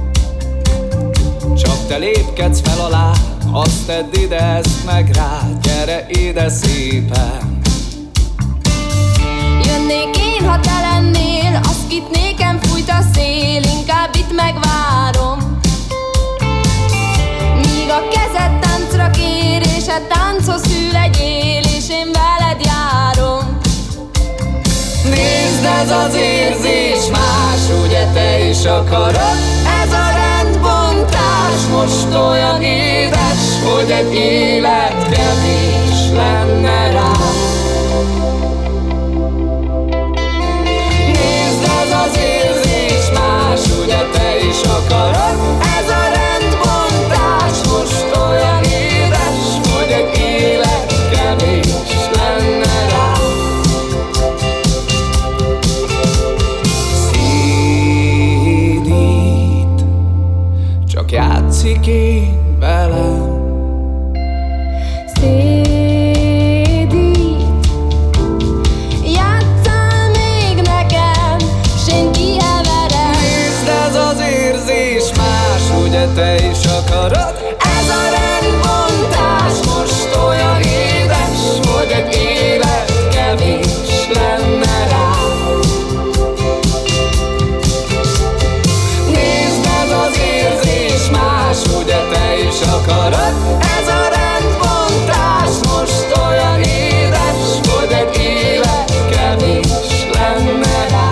Csak te lépkedsz fel alá, azt tedd ide, ezt meg rá, gyere ide szépen. Jönnék én, ha te lennél, azt kit nékem fújt a szél, inkább itt megvárom. Míg a kezed táncra kér, és a tánchoz hű legyél, és én veled járom. Nézd, ez az érzés más, ugye te is akarod? Ez a rendbontás most olyan édes, hogy egy élet kevés lenne rá. Nézd, ez az érzés más, ugye te is akarod? Ez a rendbontás most olyan édes, hogy egy élet kevés lenne rá. Csak játszik én velem. Szédít, játsszál még nekem, s én kiheverem. Nézd, ez az érzés más, ugye te is akarod? Ez a rendbontás most olyan édes, hogy egy élet kevés lenne rá. Nézd, ez az érzés más, ugye te is akarod? Ez a rendbontás most olyan édes, hogy egy élet kevés lenne rá.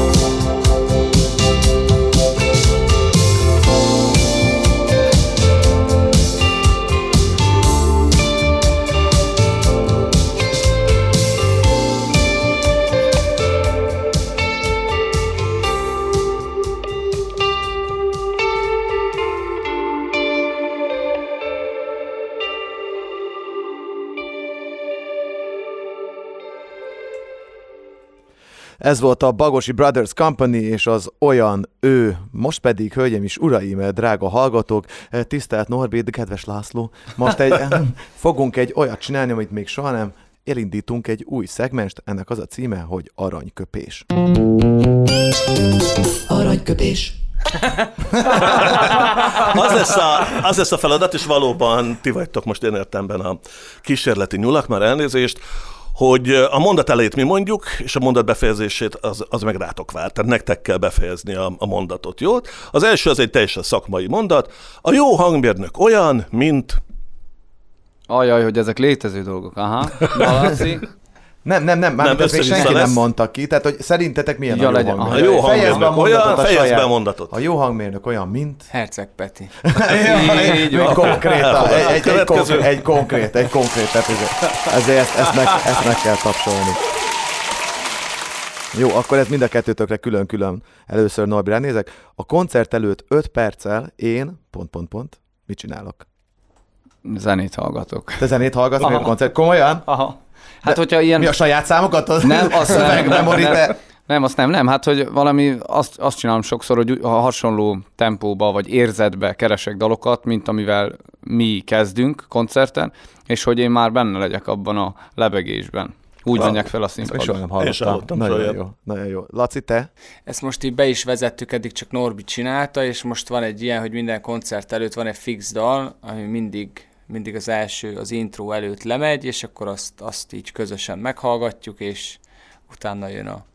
Ez volt a Bagosi Brothers Company és az Olyan ő. Most pedig, hölgyeim és uraim, drága hallgatók, tisztelt Norbi, kedves László, most egy, fogunk egy olyat csinálni, amit még soha nem, elindítunk egy új szegmest, ennek az a címe, hogy Aranyköpés. Aranyköpés. az, lesz a, az lesz a feladat, és valóban ti vagytok most én értemben a kísérleti nyulak, már elnézést, hogy a mondat elejét mi mondjuk, és a mondat befejezését az, az meg rátok vár. Tehát nektek kell befejezni a, a mondatot, jó? Az első az egy teljesen szakmai mondat. A jó hangmérnök olyan, mint... Ajaj, hogy ezek létező dolgok. Aha. Laci. Nem, nem, nem, már ezt még senki lesz. Nem mondta ki, tehát hogy szerintetek milyen ja, a jó legyen. hangmérnök? A jó hangmérnök olyan, fejezd be a mondatot. A jó hangmérnök olyan, mint... Herceg Peti. Így van. Konkrét, egy, egy, egy, konkrét, egy konkrét, egy konkrét, tehát ezért ezt, ezt, meg, ezt meg kell tapsolni. Jó, akkor ez mind a kettőtökre külön-külön. Először Norbi ránézek. A koncert előtt öt perccel én, pont, pont, pont, mit csinálok? Zenét hallgatok. Te zenét hallgatsz, még a koncert? Komolyan? Aha. Hát, hogyha ilyen... Mi a saját számokat? Az nem, azt nem, nem, nem, nem, azt nem, nem. Hát, hogy valami, azt, azt csinálom sokszor, hogy ha hasonló tempóba vagy érzetbe keresek dalokat, mint amivel mi kezdünk koncerten, és hogy én már benne legyek abban a lebegésben. Úgy ah, menjek fel a színpadra. Soha nem hallottam. Nagyon jó, nagyon jó. Laci, te? Ezt most így be is vezettük, eddig csak Norbi csinálta, és most van egy ilyen, hogy minden koncert előtt van egy fix dal, ami mindig... mindig az első, az intro előtt lemegy, és akkor azt, azt így közösen meghallgatjuk, és utána jön a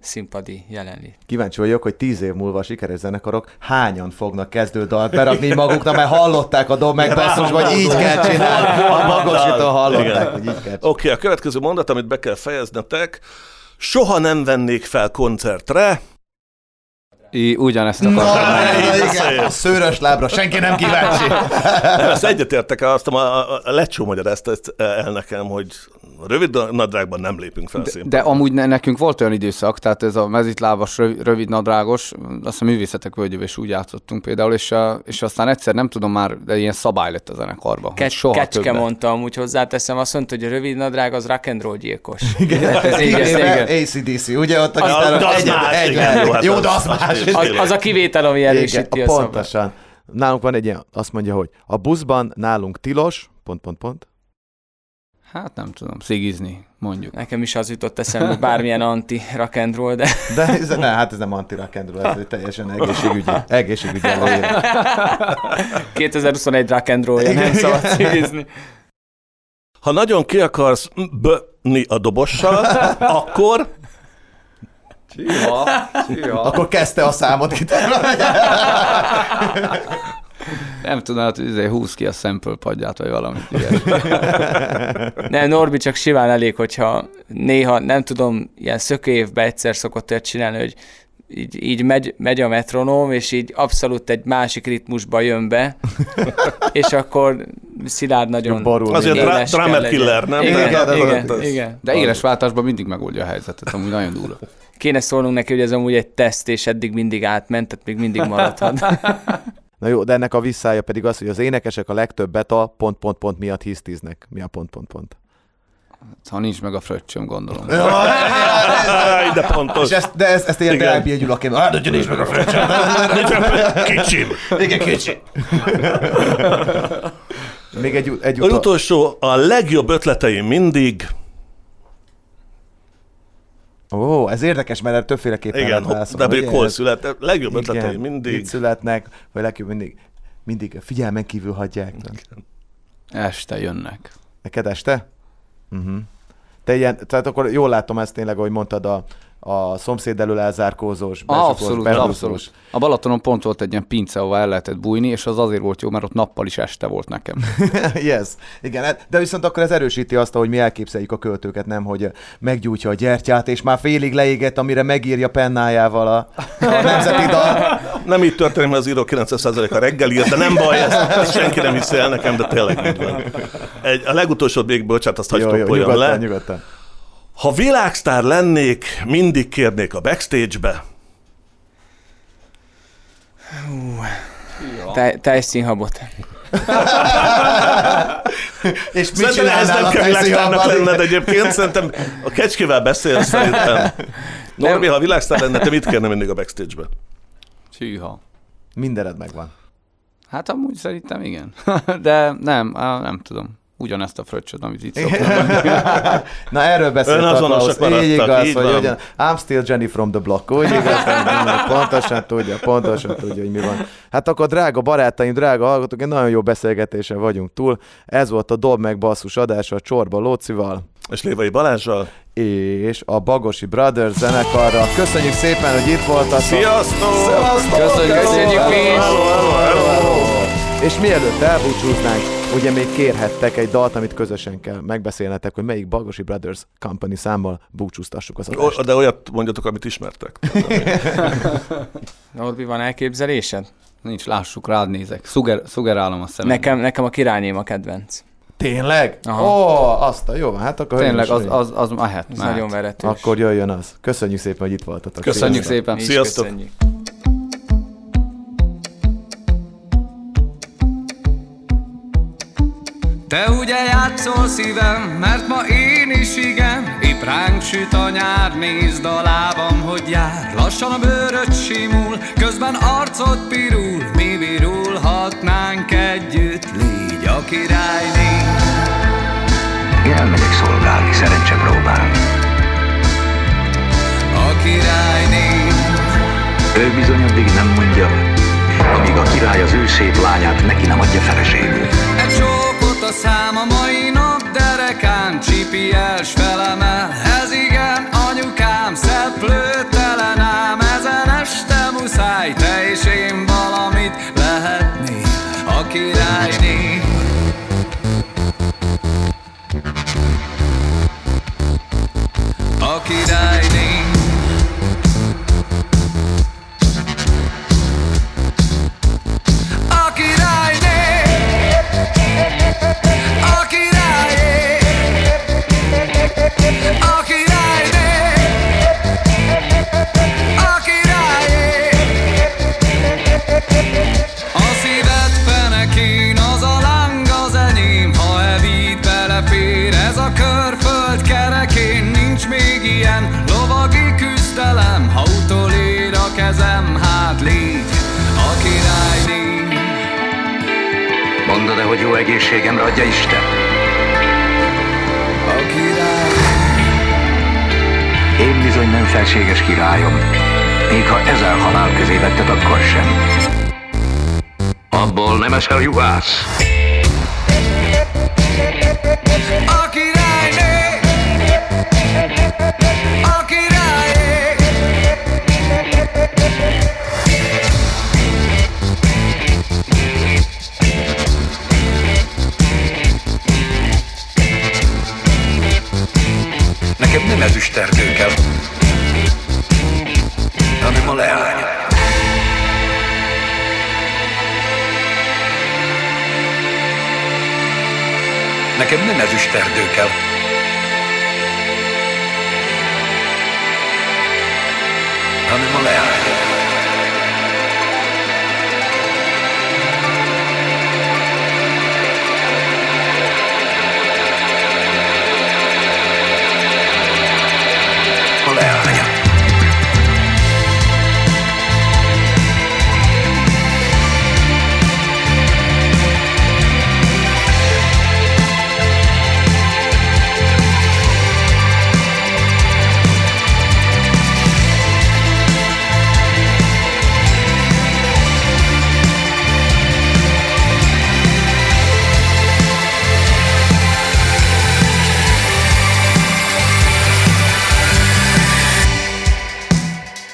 színpadi jelenlét. Kíváncsi vagyok, hogy tíz év múlva a sikeres zenekarok hányan fognak kezdődalt berakni maguknak, mert hallották a dob megbasszus, hogy így kell csinálni. A magosítól hallották, hogy így kell csinálni. Oké, okay, a következő mondat, amit be kell fejeznetek. Soha nem vennék fel koncertre. I, ugyanezt akartam. A szőrös lábra, senki nem kíváncsi. Ezt egyetértek, azt a, a, a Lecsó magyarázta ezt el nekem, hogy rövid nadrágban nem lépünk fel színpadra. De, de amúgy ne, nekünk volt olyan időszak, tehát ez a mezitlábas, rövid, rövid nadrágos, azt a Művészetek Völgyében is úgy játszottunk például, és, a, és aztán egyszer nem tudom már, de ilyen szabály lett a zenekarban. Ke- soha Kecske többet. mondta, amúgy hozzáteszem, azt mondta, hogy a rövid nadrág az rock and roll gyilkos. Igen, ez így, ez á cé dé cé, ugye ott a gitáron egy, egy, jó, de az más. Az, az a kivétel, ami erősíti a szabályt. Pontosan. Nálunk van egy ilyen, azt mondja, hogy a buszban nálunk tilos, pont, pont, pont. Hát nem tudom, szigizni, mondjuk. Nekem is az jutott eszembe, bármilyen anti-rock and roll, de... De ez, ne, hát ez nem anti-rock and roll, ez teljesen egészségügyi, egészségügyi előírás. kétezer-huszonegy rock and roll-ja, nem szabad szigizni. Ha nagyon ki akarsz b-ni a dobossal, akkor... Csiha, csiha. Akkor kezdte a számot ki. Nem tudom, hát húz ki a sample padját, vagy valamit. Nem, Norbi, csak simán elég, hogyha néha, nem tudom, ilyen szökőévben egyszer szokott olyat csinálni, hogy így, így megy, megy a metronóm, és így abszolút egy másik ritmusba jön be, és akkor Szilárd nagyon azért éles dra- drummer killer, nem? Igen, igen, igen, igen, igen. De éles váltásban mindig megoldja a helyzetet, amúgy nagyon durva. Kéne szólnunk neki, hogy ez amúgy egy teszt, és eddig mindig átment, tehát még mindig maradhat. Na jó, de ennek a visszája pedig az, hogy az énekesek a legtöbbet a pont-pont-pont miatt hisztiznek. Mi a pont-pont-pont? Ha nincs meg a fröccsöm, gondolom. De pontos. És ezt, de ezt, ezt ilyen terápia gyulaként, hát, hogy nincs meg a fröccsöm. Kicsim. Igen, kicsim. Még egy, egy utol... utolsó, a legjobb ötleteim mindig... Ó, ez érdekes, mert erre többféleképpen igen, lehet válaszolni. de még hol születnek? Legjobb igen, ötleteim mindig. Itt születnek, vagy legjobb mindig, mindig figyelmen kívül hagyják. Este jönnek. Neked este? Uh-huh. Te ilyen, tehát akkor jól látom ezt tényleg, ahogy mondtad, a, a szomszéd elől elzárkózós, abszolút, abszolút. A Balatonon pont volt egy ilyen pince, ahol el lehetett bújni, és az azért volt jó, mert ott nappal is este volt nekem. Yes, igen, de viszont akkor ez erősíti azt, hogy mi elképzeljük a költőket, nem, hogy meggyújtja a gyertyát, és már félig leégett, amire megírja pennájával a, a nemzeti dal. Nem így történik, mert az író kilencven százaléka reggel ír, de nem baj, ezt senki nem hiszi el nekem, de tényleg így van. Egy, a legutolsó még, bocsánat, azt hagy toppoljon le. Nyugodtan. Ha világsztár lennék, mindig kérnék a backstage-be. Te, tejszínhabot. És mit szerintem ez nem kell világsztárnak lenned egyébként, szerintem a Kecskével beszélsz szerintem. Norbi, ha világsztár lenne, te mit kérne mindig a backstage-be? Csíha. Mindened megvan. Hát amúgy szerintem igen. De nem, nem tudom. Ugyanezt a fröccsöt, amit itt szoktam. Na erről beszéltem. Így igaz, hogy ugyan, I'm still Jenny from the block. Úgy igaz, pontosan tudja, pontosan tudja, hogy mi van. Hát akkor drága barátaim, drága hallgatók, egy nagyon jó beszélgetésen vagyunk túl. Ez volt a Dob meg basszus adása a Csorba Lócival. És Lévai Balázsral. És a Bagosi Brothers zenekarra. Köszönjük szépen, hogy itt voltatok. Sziasztok! Sziasztok! Köszönjük, köszönjük mi is! És mielőtt elbúcsúznánk, ugye még kérhettek egy dalt, amit közösen kell megbeszélnetek, hogy melyik Bagosi Brothers Company számmal búcsúztassuk az adást. De olyat mondjatok, amit ismertek. Norbi, van elképzelésed? Nincs, lássuk, rád nézek. Szuger, szugerálom a szemem. Nekem, nekem a királyném a kedvenc. Tényleg? Ó, oh, azt a jó, hát akkor... Tényleg, az, az, az mehet. Ez nagyon veretős. Akkor jöjjön az. Köszönjük szépen, hogy itt voltatok. Köszönjük szépen. Sziasztok. Köszönjük. Te ugye játszol szívem, mert ma én is igen. Épp ránk süt a nyár, nézd a lábam, hogy jár. Lassan a bőröd simul, közben arcod pirul. Mi virulhatnánk együtt, légy a királyné. Én elmegyek szolgálni, szerencse próbál. A királyné. Ő bizony addig nem mondja, amíg a király az ő szép lányát neki nem adja feleségül. Egy csókot a szám a mai nap derekán, csipi els felemel. Ez igen, anyukám, szeplőte királyné. A királyné, a királyé, a királyné, a királyé. A szíved fenekén az a láng az enyém, ha evít belefér ez a körföld kerekén. Nincs még ilyen lovagi küzdelem, ha utolér a kezem, hát légy a királyné. Mondod-e, hogy jó egészségemre adja Isten? A király. Én bizony nem felséges királyom, még ha ezer halál közé vetted, akkor sem. Abból nem esel juhász. A királyné, a királyé. Nekem nem ezüsterdő kell, hanem a leány. Nekem nem ezüsterdő kell, hanem a leány. A leánya.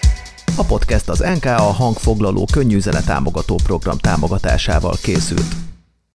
A podcast az en ká á hangfoglaló könnyű zene támogató program támogatásával készült.